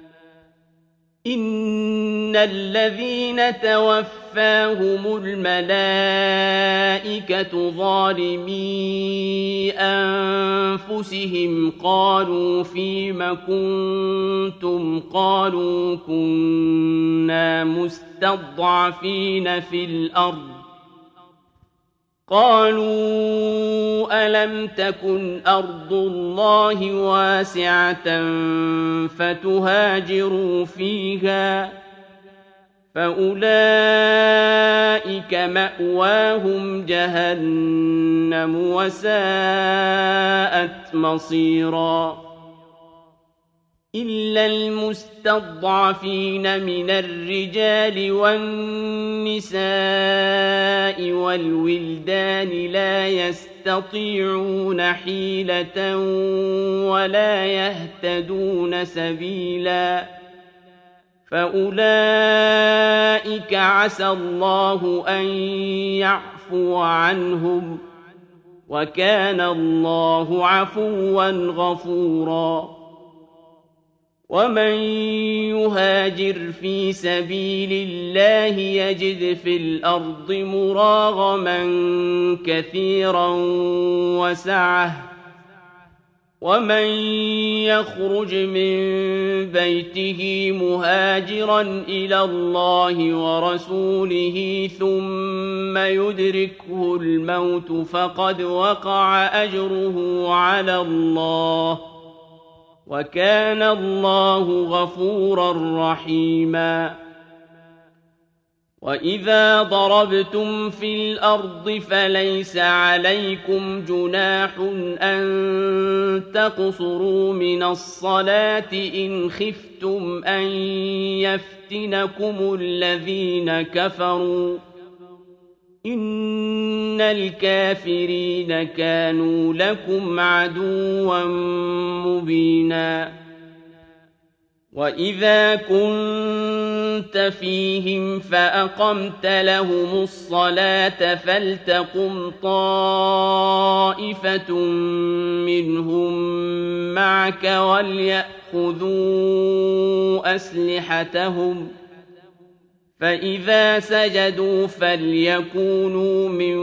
إن الذين توفاهم الملائكة ظالمي أنفسهم قالوا فيم كنتم قالوا كنا مستضعفين في الأرض قالوا ألم تكن أرض الله واسعة فتهاجروا فيها فأولئك مأواهم جهنم وساءت مصيرا إلا المستضعفين من الرجال والنساء والولدان لا يستطيعون حيلة ولا يهتدون سبيلا فأولئك عسى الله أن يعفو عنهم وكان الله عفوا غفورا ومن يهاجر في سبيل الله يجد في الأرض مراغما كثيرا وسعة ومن يخرج من بيته مهاجرا إلى الله ورسوله ثم يدركه الموت فقد وقع أجره على الله وكان الله غفورا رحيما وإذا ضربتم في الأرض فليس عليكم جناح أن تقصروا من الصلاة إن خفتم أن يفتنكم الذين كفروا إن الكافرين كانوا لكم عدوا مبينا وإذا كنت فيهم فأقمت لهم الصلاة فلتقم طائفة منهم معك وليأخذوا أسلحتهم فإذا سجدوا فليكونوا من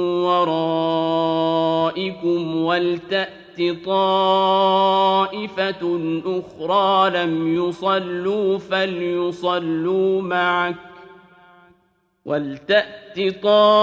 ورائكم ولتأت طائفة أخرى لم يصلوا فليصلوا معك ولتأت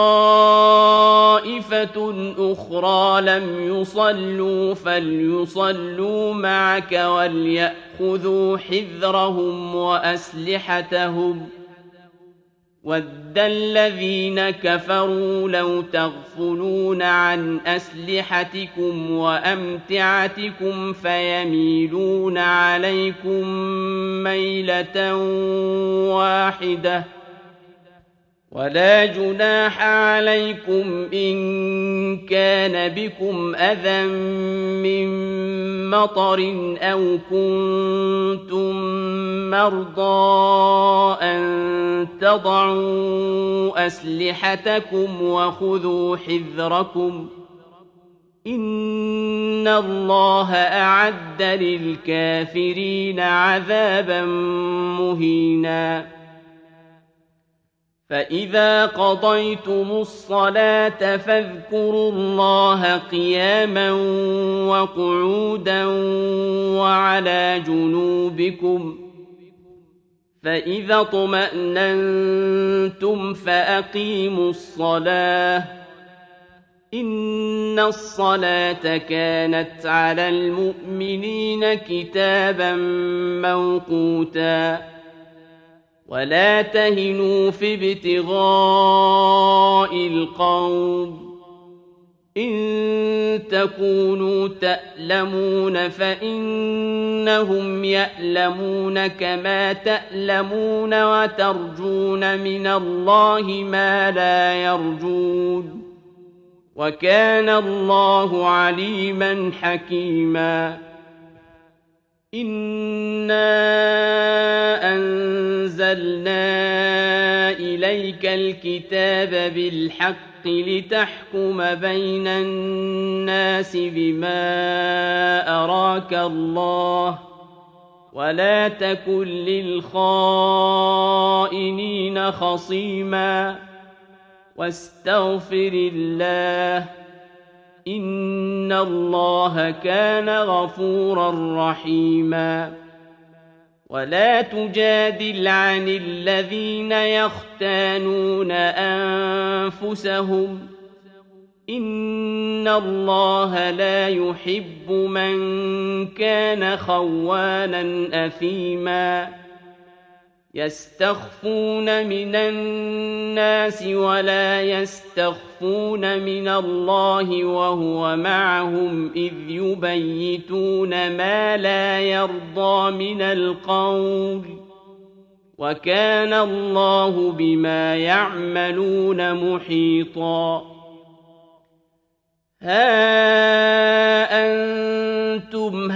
طائفة أخرى لم يصلوا فليصلوا معك وليأخذوا حذرهم وأسلحتهم وَدَّ الَّذِينَ كَفَرُوا لَوْ تَغْفُلُونَ عَنْ أَسْلِحَتِكُمْ وَأَمْتِعَتِكُمْ فَيَمِيلُونَ عَلَيْكُمْ مَيْلَةً وَاحِدَةً وَلَا جُنَاحَ عَلَيْكُمْ إِن كَانَ بِكُمْ أَذًى مِّن مَّطَرٍ أَوْ كُنتُم مَّرْضَىٰ أَن تَضَعُوا أَسْلِحَتَكُمْ وَخُذُوا حِذْرَكُمْ ۗ إِنَّ اللَّهَ أَعَدَّ لِلْكَافِرِينَ عَذَابًا مُّهِينًا فَإِذَا قَضَيْتُمُ الصَّلَاةَ فاذْكُرُوا اللَّهَ قِيَامًا وَقُعُودًا وَعَلَىٰ جُنُوبِكُمْ ۚ فَإِذَا اطْمَأْنَنتُمْ فَأَقِيمُوا الصَّلَاةَ ۚ إِنَّ الصَّلَاةَ كَانَتْ عَلَى الْمُؤْمِنِينَ كِتَابًا مَّوْقُوتًا وَلَا تَهِنُوا فِي ابْتِغَاءِ الْقَوْمِ إِن تَكُونُوا تَأْلَمُونَ فَإِنَّهُمْ يَأْلَمُونَ كَمَا تَأْلَمُونَ وَتَرْجُونَ مِنَ اللَّهِ مَا لَا يَرْجُونَ وَكَانَ اللَّهُ عَلِيمًا حَكِيمًا إِنَّا أَنزَلْنَا إِلَيْكَ الْكِتَابَ بِالْحَقِّ لِتَحْكُمَ بَيْنَ النَّاسِ بِمَا أَرَاكَ اللَّهُ وَلَا تَكُن لِّلْخَائِنِينَ خَصِيمًا وَاسْتَغْفِرِ اللَّهَ ۖ إِنَّ اللَّهَ كَانَ غَفُورًا رَّحِيمًا وَلَا تُجَادِلْ عَنِ الَّذِينَ يَخْتَانُونَ أَنفُسَهُمْ ۚ إِنَّ اللَّهَ لَا يُحِبُّ مَن كَانَ خَوَّانًا أَثِيمًا يَسْتَخْفُونَ مِنَ النَّاسِ وَلَا يَسْتَخْفُونَ مِنَ اللَّهِ وَهُوَ مَعَهُمْ إِذْ يُبَيِّتُونَ مَا لَا يَرْضَىٰ مِنَ الْقَوْلِ ۚ وَكَانَ اللَّهُ بِمَا يَعْمَلُونَ مُحِيطًا هَا أَنتُمْ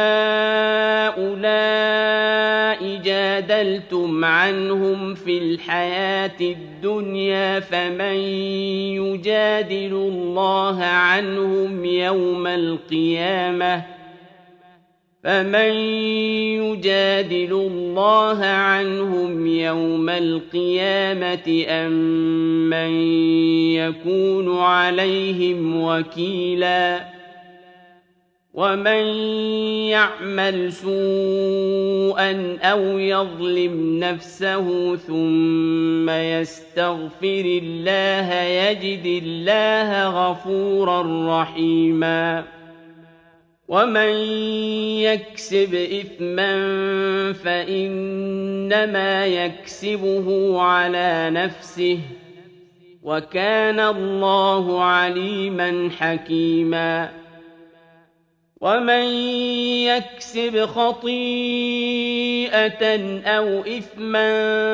هَٰؤُلَاءِ جَادَلْتُمْ عَنْهُمْ فِي الْحَيَاةِ الدُّنْيَا فَمَن يُجَادِلُ اللَّهَ عَنْهُمْ يَوْمَ الْقِيَامَةِ فَمَن يُجَادِلُ اللَّهَ عَنْهُمْ يَوْمَ الْقِيَامَةِ أَم مَّن يَكُونُ عَلَيْهِمْ وَكِيلًا وَمَن يَعْمَلْ سُوءًا أَوْ يَظْلِمْ نَفْسَهُ ثُمَّ يَسْتَغْفِرِ اللَّهَ يَجِدِ اللَّهَ غَفُورًا رَّحِيمًا وَمَن يَكْسِبْ إِثْمًا فَإِنَّمَا يَكْسِبُهُ عَلَىٰ نَفْسِهِ ۚ وَكَانَ اللَّهُ عَلِيمًا حَكِيمًا وَمَن يَكْسِبْ خَطِيئَةً أَوْ إِثْمًا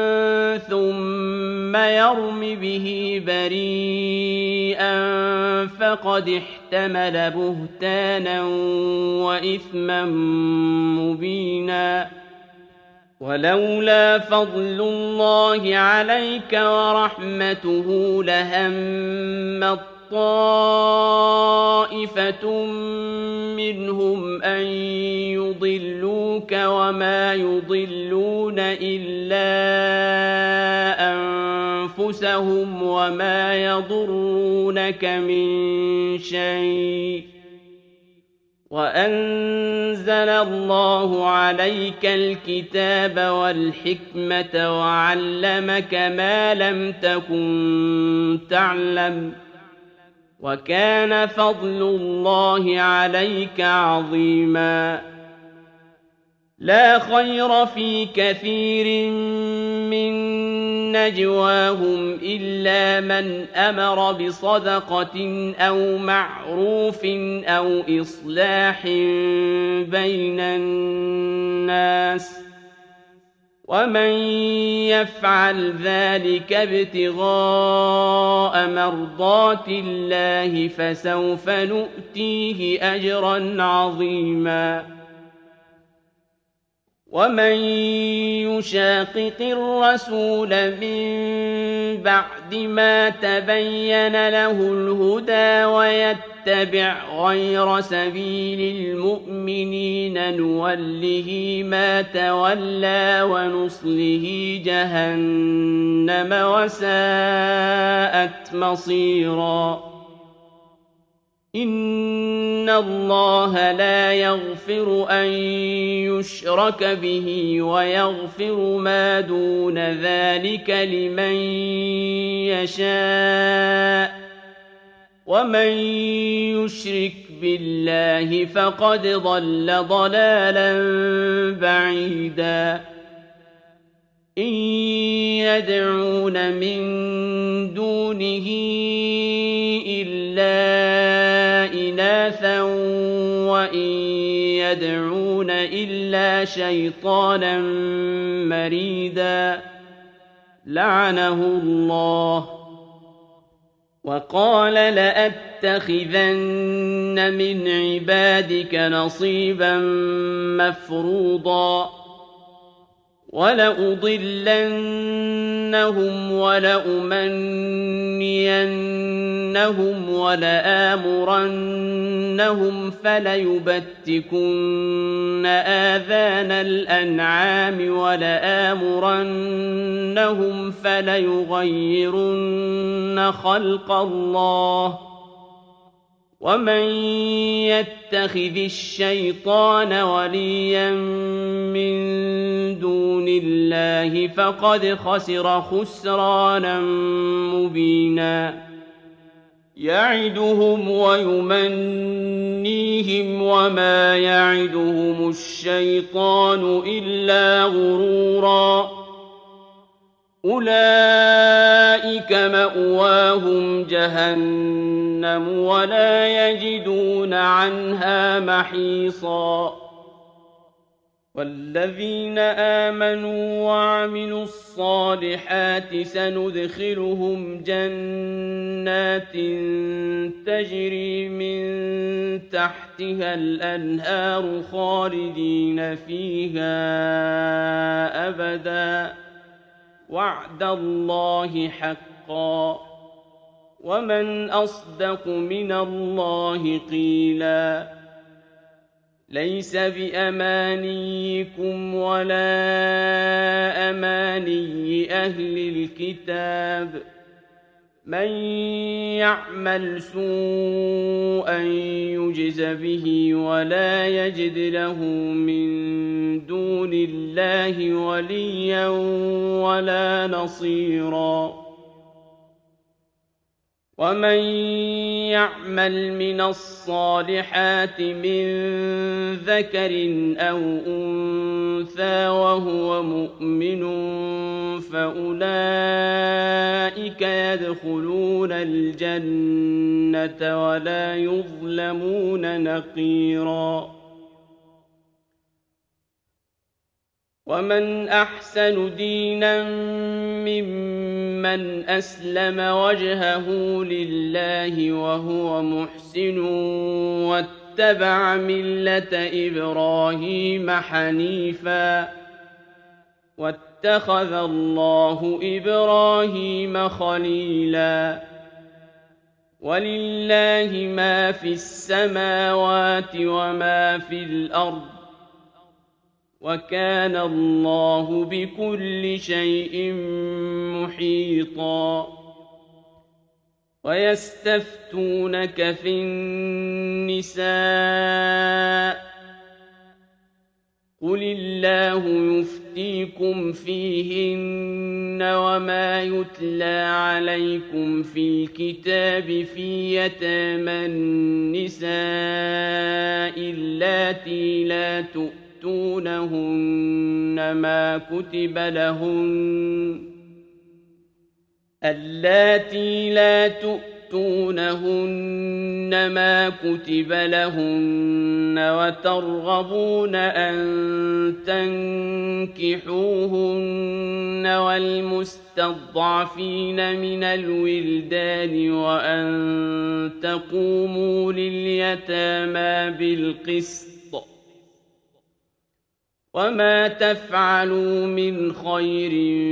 ثُمَّ يَرْمِ بِهِ بَرِيئًا فَقَدِ احْتَمَلَ بُهْتَانًا وَإِثْمًا مُّبِينًا وَلَوْلَا فَضْلُ اللَّهِ عَلَيْكَ وَرَحْمَتُهُ لَهَمَّت طَّائِفَةٌ مِّنْهُمْ أَن يُضِلُّوكَ وَمَا يُضِلُّونَ إِلَّا أَنفُسَهُمْ وَمَا يَضُرُّونَكَ مِن شَيْءٍ وَأَنزَلَ اللَّهُ عَلَيْكَ الْكِتَابَ وَالْحِكْمَةَ وَعَلَّمَكَ مَا لَمْ تَكُن تَعْلَمُ ۚ وَكَانَ فَضْلُ اللَّهِ عَلَيْكَ عَظِيمًا لَا خَيْرَ فِي كَثِيرٍ مِّن نجواهم إلا من أمر بصدقة أو معروف أو إصلاح بين الناس ومن يفعل ذلك ابتغاء مرضات الله فسوف نؤتيه أجرا عظيما ومن يشاقق الرسول من بعد ما تبين له الهدى ويتبع غير سبيل المؤمنين نوله ما تولى ونصله جهنم وساءت مصيرا إن الله لا يغفر أن يشرك به ويغفر ما دون ذلك لمن يشاء ومن يشرك بالله فقد ضل ضلالا بعيدا إن يدعون من دونه إلا إناثا وإن يدعون إلا شيطانا مريدا لعنه الله وقال لأتخذن من عبادك نصيبا مفروضا ولأضلنهم ولأمنينهم ولآمرنهم فليبتكن آذان الأنعام ولآمرنهم فليغيرن خلق الله ومن يتخذ الشيطان وليا من دون الله فقد خسر خسرانا مبينا يعدهم ويمنيهم وما يعدهم الشيطان إلا غرورا أولئك مأواهم جهنم ولا يجدون عنها محيصا والذين آمنوا وعملوا الصالحات سندخلهم جنات تجري من تحتها الأنهار خالدين فيها أبدا وعد الله حقا ومن أصدق من الله قيلا ليس بأمانيكم ولا أماني أهل الكتاب من يعمل سوءا يجز به ولا يجد له من دون الله وليا ولا نصيرا ومن يعمل من الصالحات من ذكر أو أنثى وهو مؤمن فأولئك يدخلون الجنة ولا يظلمون نقيرا ومن أحسن دينا ممن أسلم وجهه لله وهو محسن واتبع ملة إبراهيم حنيفا واتخذ الله إبراهيم خليلا ولله ما في السماوات وما في الأرض وكان الله بكل شيء محيطا ويستفتونك في النساء قل الله يفتيكم فيهن وما يتلى عليكم في الكتاب في يتامى النساء اللاتي لا تؤتونهن ما كتب لهن اللاتي لا تؤتونهن ما كتب لهن وترغبون أن تنكحوهن والمستضعفين من الولدان وأن تقوموا لليتامى بالقسط وما تفعلوا من خير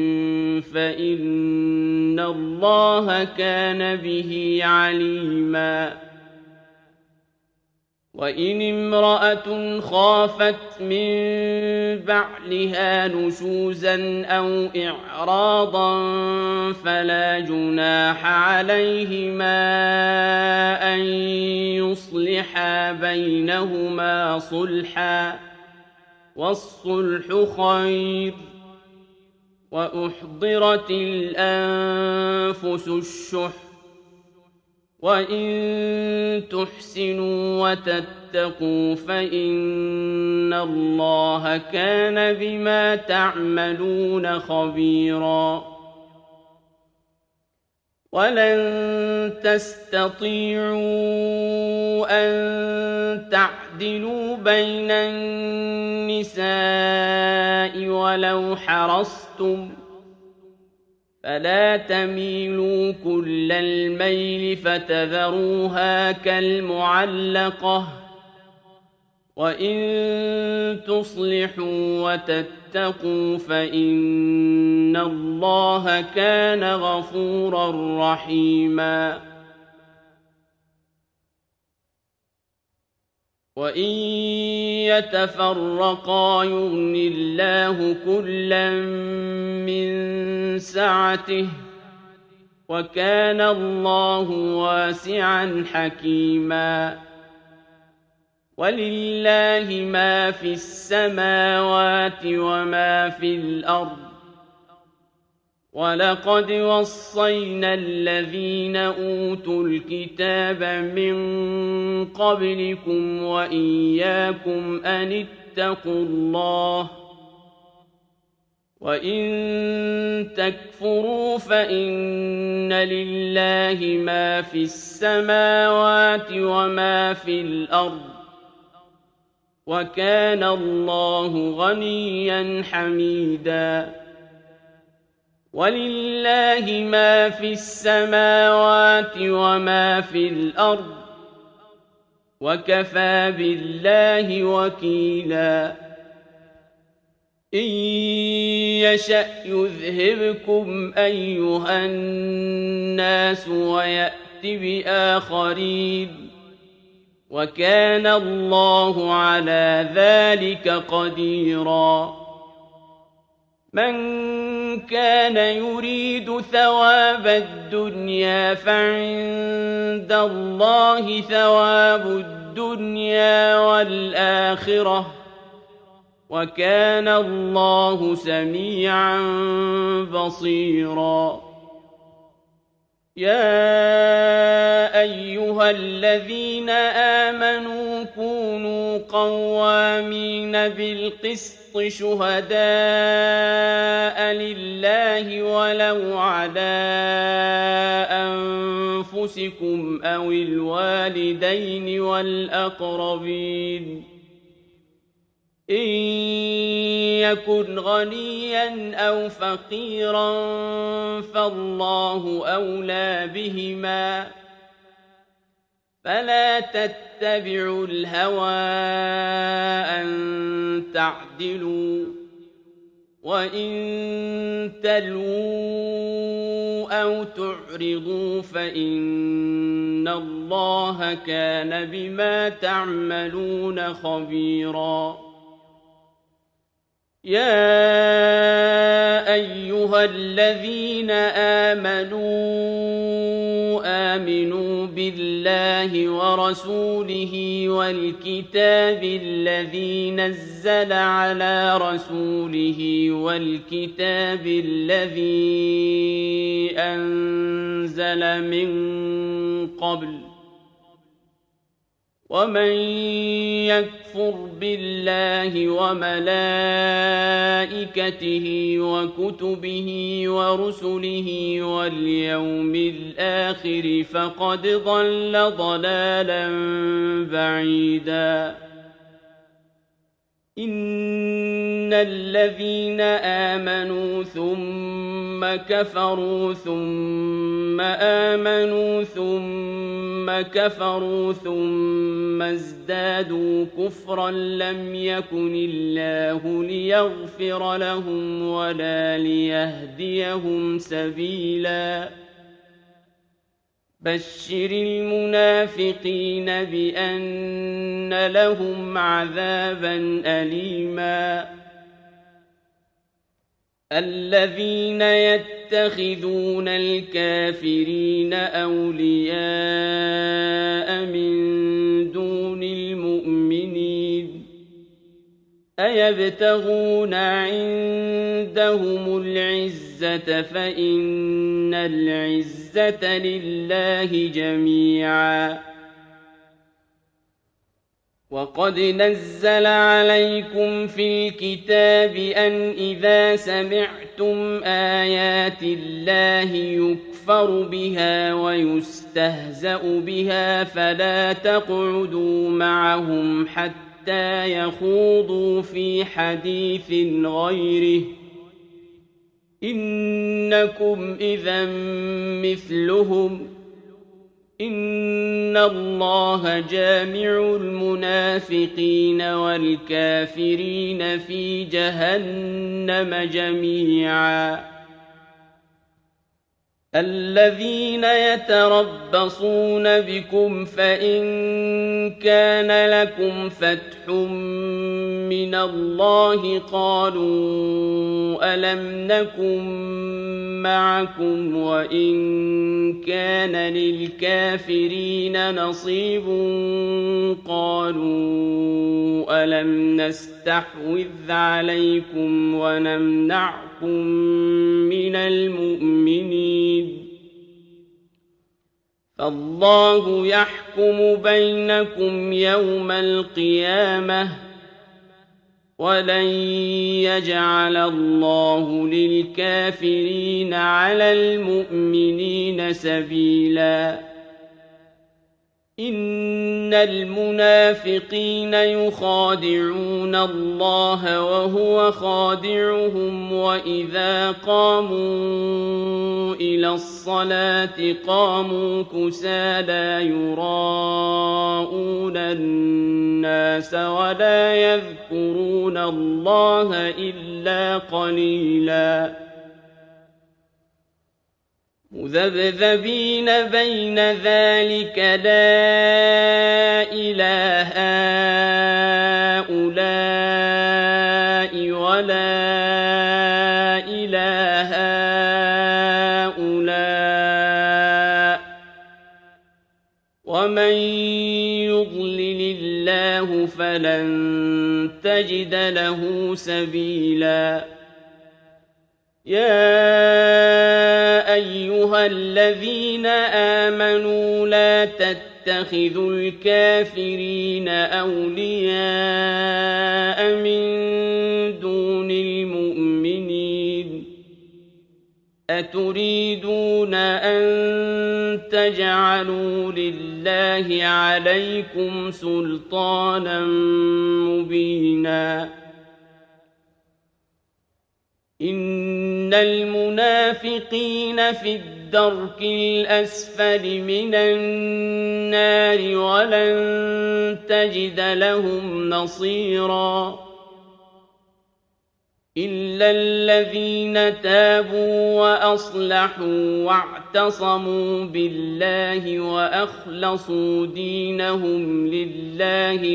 فإن الله كان به عليما وإن امرأة خافت من بعلها نشوزا أو إعراضا فلا جناح عليهما أن يصلحا بينهما صلحا والصلح خير وأحضرت الأنفس الشح وإن تحسنوا وتتقوا فإن الله كان بما تعملون خبيرا ولن تستطيعوا أن تعدلوا بين النساء ولو حرصتم فلا تميلوا كل الميل فتذروها كالمعلقة وإن تصلحوا وتتقوا فإن الله كان غفورا رحيما وإن يتفرقا يغن الله كلا من سعته وكان الله واسعا حكيما ولله ما في السماوات وما في الأرض ولقد وصينا الذين أوتوا الكتاب من قبلكم وإياكم أن اتقوا الله وإن تكفروا فإن لله ما في السماوات وما في الأرض وكان الله غنيا حميدا ولله ما في السماوات وما في الأرض وكفى بالله وكيلا إن يشأ يذهبكم أيها الناس ويأت بآخرين وكان الله على ذلك قديرا من كان يريد ثواب الدنيا فعند الله ثواب الدنيا والآخرة وكان الله سميعا بصيرا يا أيها الذين آمنوا كونوا قوامين بالقسط شهداء لله ولو على أنفسكم أو الوالدين والأقربين إن يكن غنيا أو فقيرا فالله أولى بهما فلا تتبعوا الهوى أن تعدلوا وإن تلووا أو تعرضوا فإن الله كان بما تعملون خبيرا يا أيها الذين آمنوا آمنوا بالله ورسوله والكتاب الذي نزل على رسوله والكتاب الذي أنزل من قبل ومن يكفر بالله وملائكته وكتبه ورسله واليوم الآخر فقد ضل ضلالا بعيدا إن الذين آمنوا ثم كفروا ثم آمنوا ثم كفروا ثم ازدادوا كفرا لم يكن الله ليغفر لهم ولا ليهديهم سبيلا بشر المنافقين بأن لهم عذابا أليما الذين يتخذون الكافرين أولياء من دون المؤمنين أيبتغون عندهم العزة فإن العزة لله جميعا وقد نزل عليكم في الكتاب أن إذا سمعتم آيات الله يكفر بها ويستهزأ بها فلا تقعدوا معهم حتى يخوضوا في حديث غيره إنكم إذا مثلهم إن الله جامع المنافقين والكافرين في جهنم جميعا الذين يتربصون بكم فإن كان لكم فتح من الله قالوا ألم نكن معكم وإن كان للكافرين نصيب قالوا ألم نستحوذ عليكم ونمنعكم من المؤمنين فالله يحكم بينكم يوم القيامة ولن يجعل الله للكافرين على المؤمنين سبيلا إن المنافقين يخادعون الله وهو خادعهم وإذا قاموا إلى الصلاة قاموا كسالى يراءون الناس ولا يذكرون الله إلا قليلا مذبذبين بين ذلك لا إله هؤلاء ولا إله هؤلاء ومن يضلل الله فلن تجد له سبيلا يا أيها الذين آمنوا لا تتخذوا الكافرين أولياء من دون المؤمنين أتريدون أن تجعلوا لله عليكم سلطانا مبينا إن المنافقين في الدرك الأسفل من النار ولن تجد لهم نصيرا إلا الذين تابوا وأصلحوا واعتصموا بالله وأخلصوا دينهم لله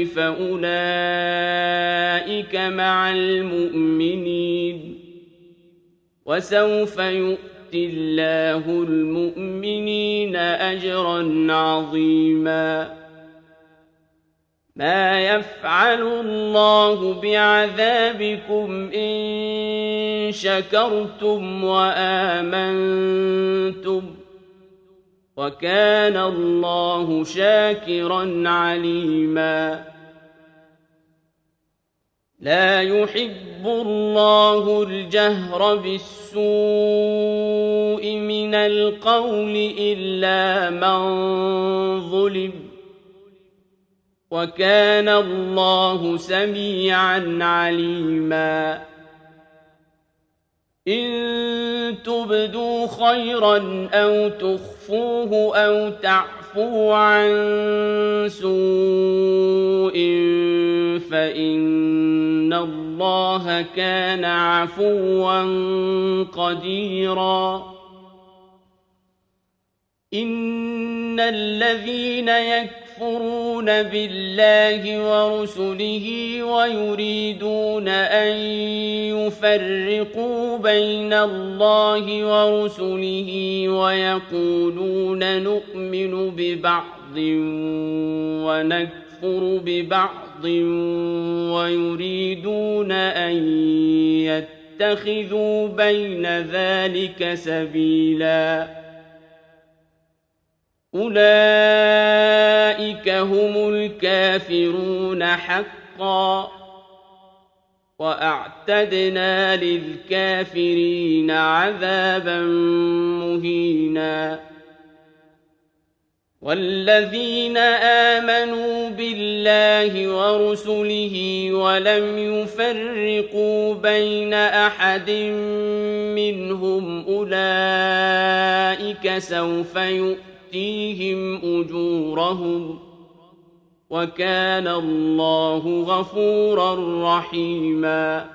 فأولئك مع المؤمنين وسوف يؤتي الله المؤمنين أجرا عظيما ما يفعل الله بعذابكم إن شكرتم وآمنتم وكان الله شاكرا عليما لا يحب الله الجهر بالسوء من القول إلا من ظلم وكان الله سميعا عليما إن تبدوا خيرا أو تخفوه أو تعفو عن سوء فإن الله كان عفوا قديرا إن الذين يكفرون بالله ورسله ويريدون أن يفرقوا بين الله ورسله ويقولون نؤمن ببعض ونكفر ببعض ويريدون أن يتخذوا بين ذلك سبيلا أولئك هم الكافرون حقا وأعتدنا للكافرين عذابا مهينا والذين آمنوا بالله ورسله ولم يفرقوا بين أحد منهم أولئك سوف يؤتيهم أجورهم وكان الله غفورا رحيما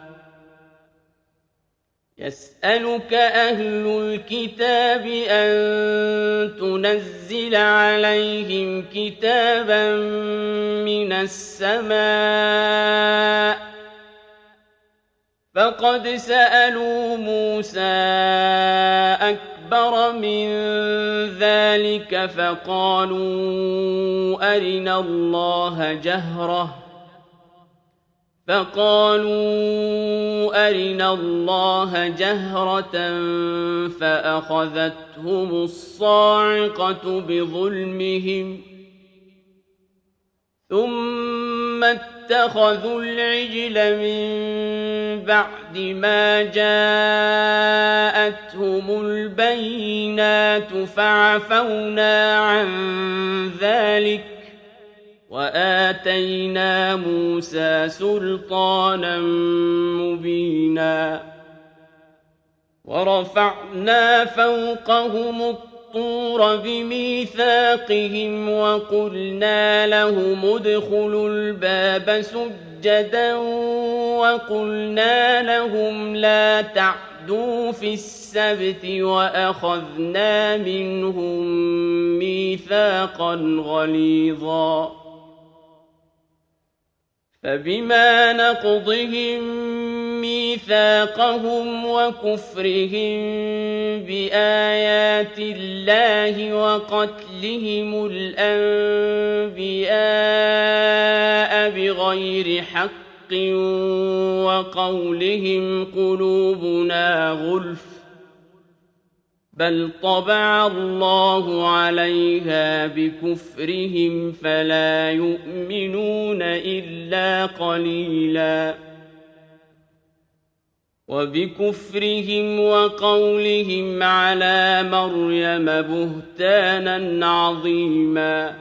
يسألك أهل الكتاب أن تنزل عليهم كتابا من السماء فقد سألوا موسى أكبر من ذلك فقالوا أرنا الله جهرة فقالوا أرنا الله جهرة فأخذتهم الصاعقة بظلمهم ثم اتخذوا العجل من بعد ما جاءتهم البينات فعفونا عن ذلك وآتينا موسى سلطانا مبينا ورفعنا فوقهم الطور بميثاقهم وقلنا لهم ادخلوا الباب سجدا وقلنا لهم لا تعدوا في السبت وأخذنا منهم ميثاقا غليظا فبما نقضهم ميثاقهم وكفرهم بآيات الله وقتلهم الأنبياء بغير حق وقولهم قلوبنا غلف بل طبع الله عليها بكفرهم فلا يؤمنون إلا قليلا وبكفرهم وقولهم على مريم بهتانا عظيما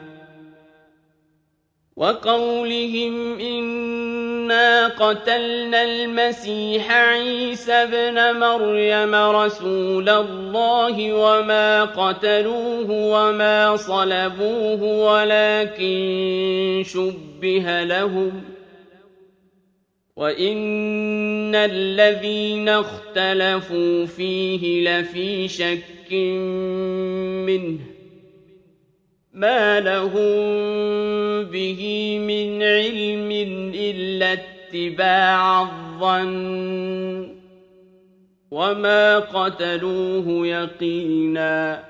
وقولهم إنا قتلنا المسيح عيسى ابن مريم رسول الله وما قتلوه وما صلبوه ولكن شبه لهم وإن الذين اختلفوا فيه لفي شك منه ما لهم به من علم إلا اتباع الظن وما قتلوه يقينا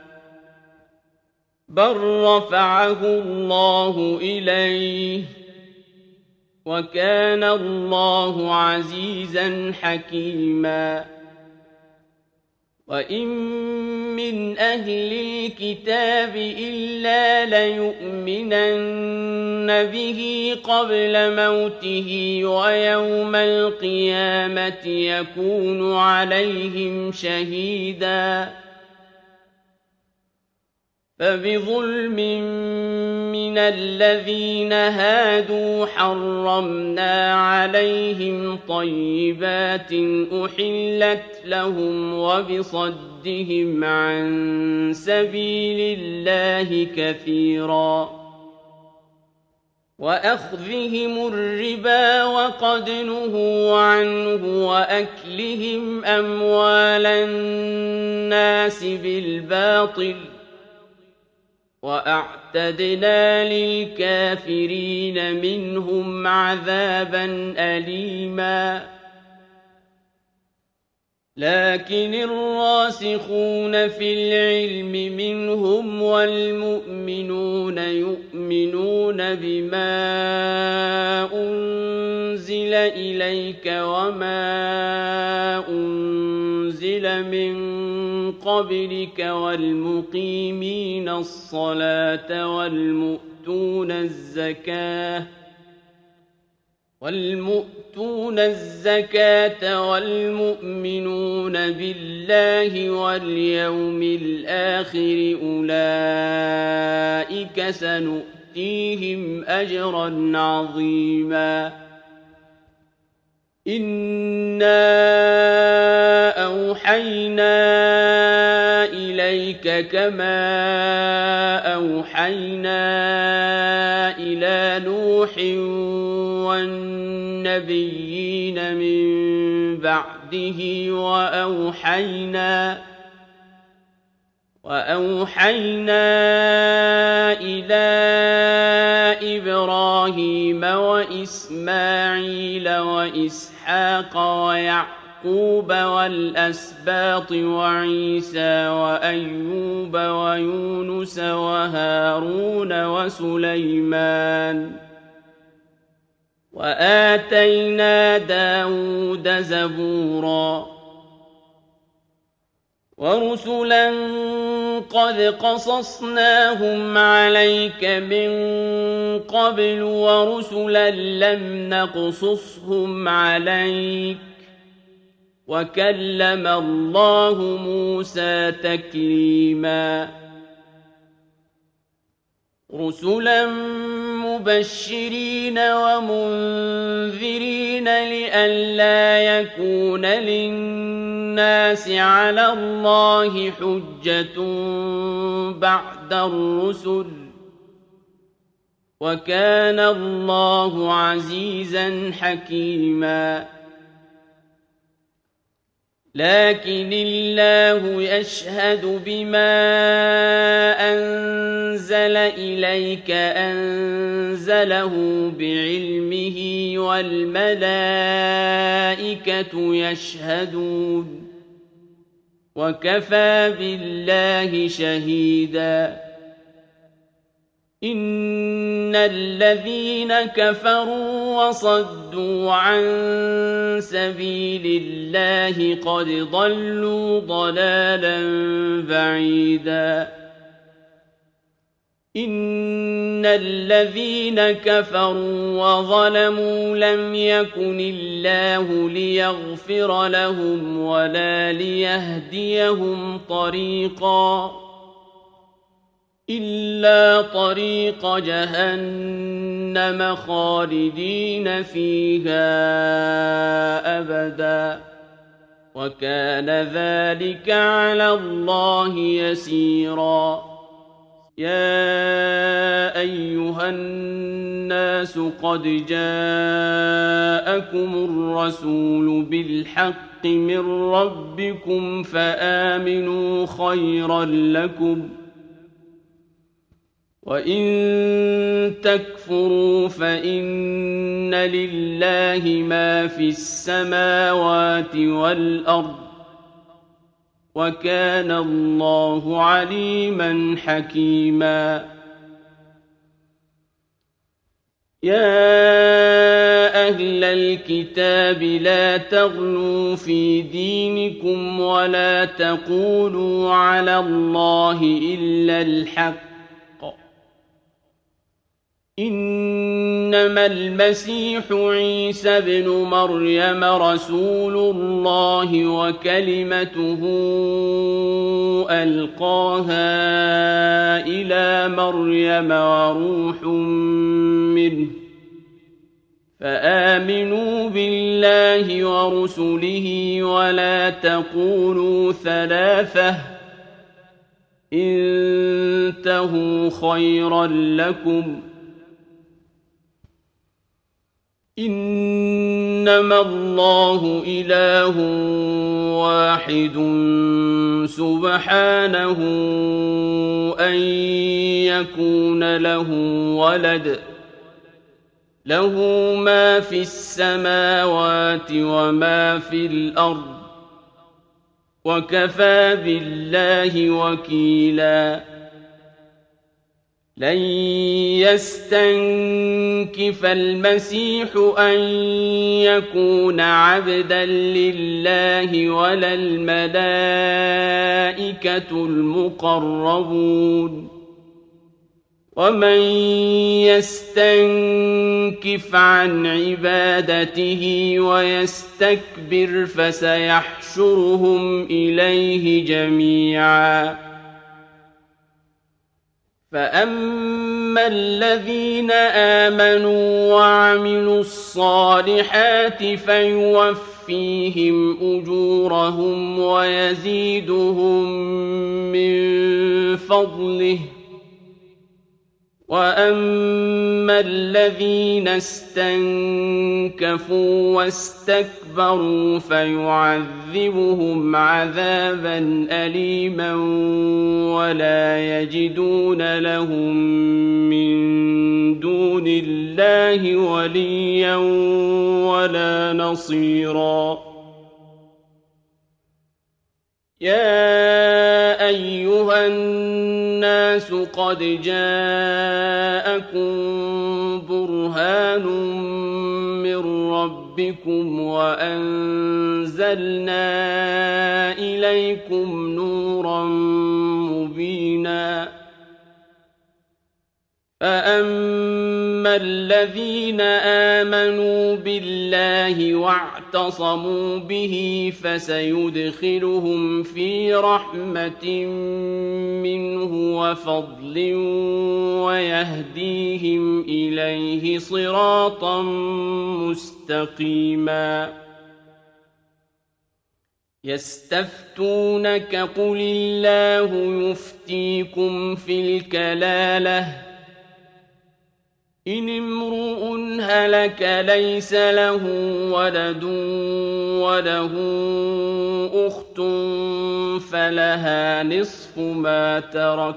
بل رفعه الله إليه وكان الله عزيزا حكيما وَإِن مِّنْ أَهْلِ الْكِتَابِ إِلَّا لَيُؤْمِنَنَّ بِهِ قَبْلَ مَوْتِهِ وَيَوْمَ الْقِيَامَةِ يَكُونُ عَلَيْهِمْ شَهِيدًا فَبِظُلْمٍ مِّنَ الَّذِينَ هَادُوا حَرَّمْنَا عَلَيْهِمْ طَيِّبَاتٍ أُحِلَّتْ لَهُمْ وَبِصَدِّهِمْ عَن سَبِيلِ اللَّهِ كَثِيرًا وَأَخْذِهِمُ الرِّبَا وَقَدْ نُهُوا عَنْهُ وَأَكْلِهِمْ أَمْوَالَ النَّاسِ بِالْبَاطِلِ وَأَعْتَدْنَا لِلْكَافِرِينَ مِنْهُمْ عَذَابًا أَلِيمًا لكن الراسخون في العلم منهم والمؤمنون يؤمنون بما أنزل إليك وما أنزل من قبلك والمقيمين الصلاة والمؤتون الزكاة والمؤتون الزكاة والمؤمنون بالله واليوم الآخر أولئك سنؤتيهم أجرا عظيما إنا أوحينا إليك كما أوحينا إلى نوح والنبيين من بعده وأوحينا وأوحينا إلى إبراهيم وإسماعيل وإسحاق ويعقوب والأسباط وعيسى وأيوب ويونس وهارون وسليمان وآتينا داود زبورا ورسلا قد قصصناهم عليك من قبل ورسلا لم نقصصهم عليك وكلم الله موسى تكليما رسلا مبشرين ومنذرين لئلا يكون للناس على الله حجة بعد الرسل وكان الله عزيزا حكيما لكن الله يشهد بما أنزل إليك أنزله بعلمه والملائكة يشهدون وكفى بالله شهيدا إن الذين كفروا وصدوا عن سبيل الله قد ضلوا ضلالا بعيدا إن الذين كفروا وظلموا لم يكن الله ليغفر لهم ولا ليهديهم طريقا إلا طريق جهنم خالدين فيها أبدا وكان ذلك على الله يسيرا يا أيها الناس قد جاءكم الرسول بالحق من ربكم فآمنوا خيرا لكم وَإِن تَكْفُرُوا فَإِنَّ لِلَّهِ مَا فِي السَّمَاوَاتِ وَالْأَرْضِ وَكَانَ اللَّهُ عَلِيمًا حَكِيمًا يا أهل الكتاب لا تغلوا في دينكم ولا تقولوا على الله إلا الحق إنما المسيح عيسى بن مريم رسول الله وكلمته ألقاها إلى مريم وروح منه فآمنوا بالله ورسله ولا تقولوا ثلاثة انتهوا خيرا لكم إنما الله إله واحد سبحانه أن يكون له ولد له ما في السماوات وما في الأرض وكفى بالله وكيلا لن يستنكف المسيح أن يكون عبدا لله ولا الملائكة المقربون ومن يستنكف عن عبادته ويستكبر فسيحشرهم إليه جميعا فأما الذين آمنوا وعملوا الصالحات فيوفيهم أجورهم ويزيدهم من فضله وأما الذين استنكفوا واستكبروا فيعذبهم عذابا أليما ولا يجدون لهم من دون الله وليا ولا نصيرا يا أيها الناس قد جاءكم برهان من ربكم وأنزلنا إليكم نورا مبينا فأما الذين آمنوا بالله واعتصموا به فسيدخلهم في رحمة منه وفضل ويهديهم إليه صراطا مستقيما يستفتونك قل الله يفتيكم في الكلالة إن امرؤ هلك ليس له ولد وله أخت فلها نصف ما ترك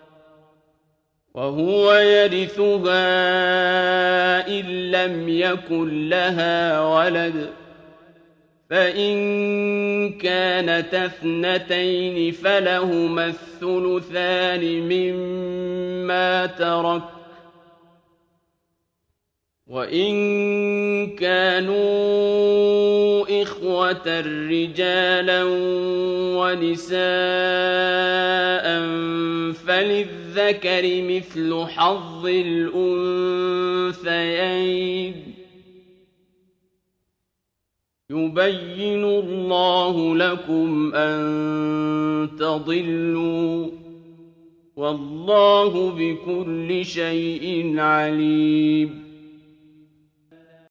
وهو يرثها إن لم يكن لها ولد فإن كانت اثنتين فلهما الثلثان مما ترك وإن كانوا إخوة رجالا ونساء فللذكر مثل حظ الأنثيين يبين الله لكم أن تضلوا والله بكل شيء عليم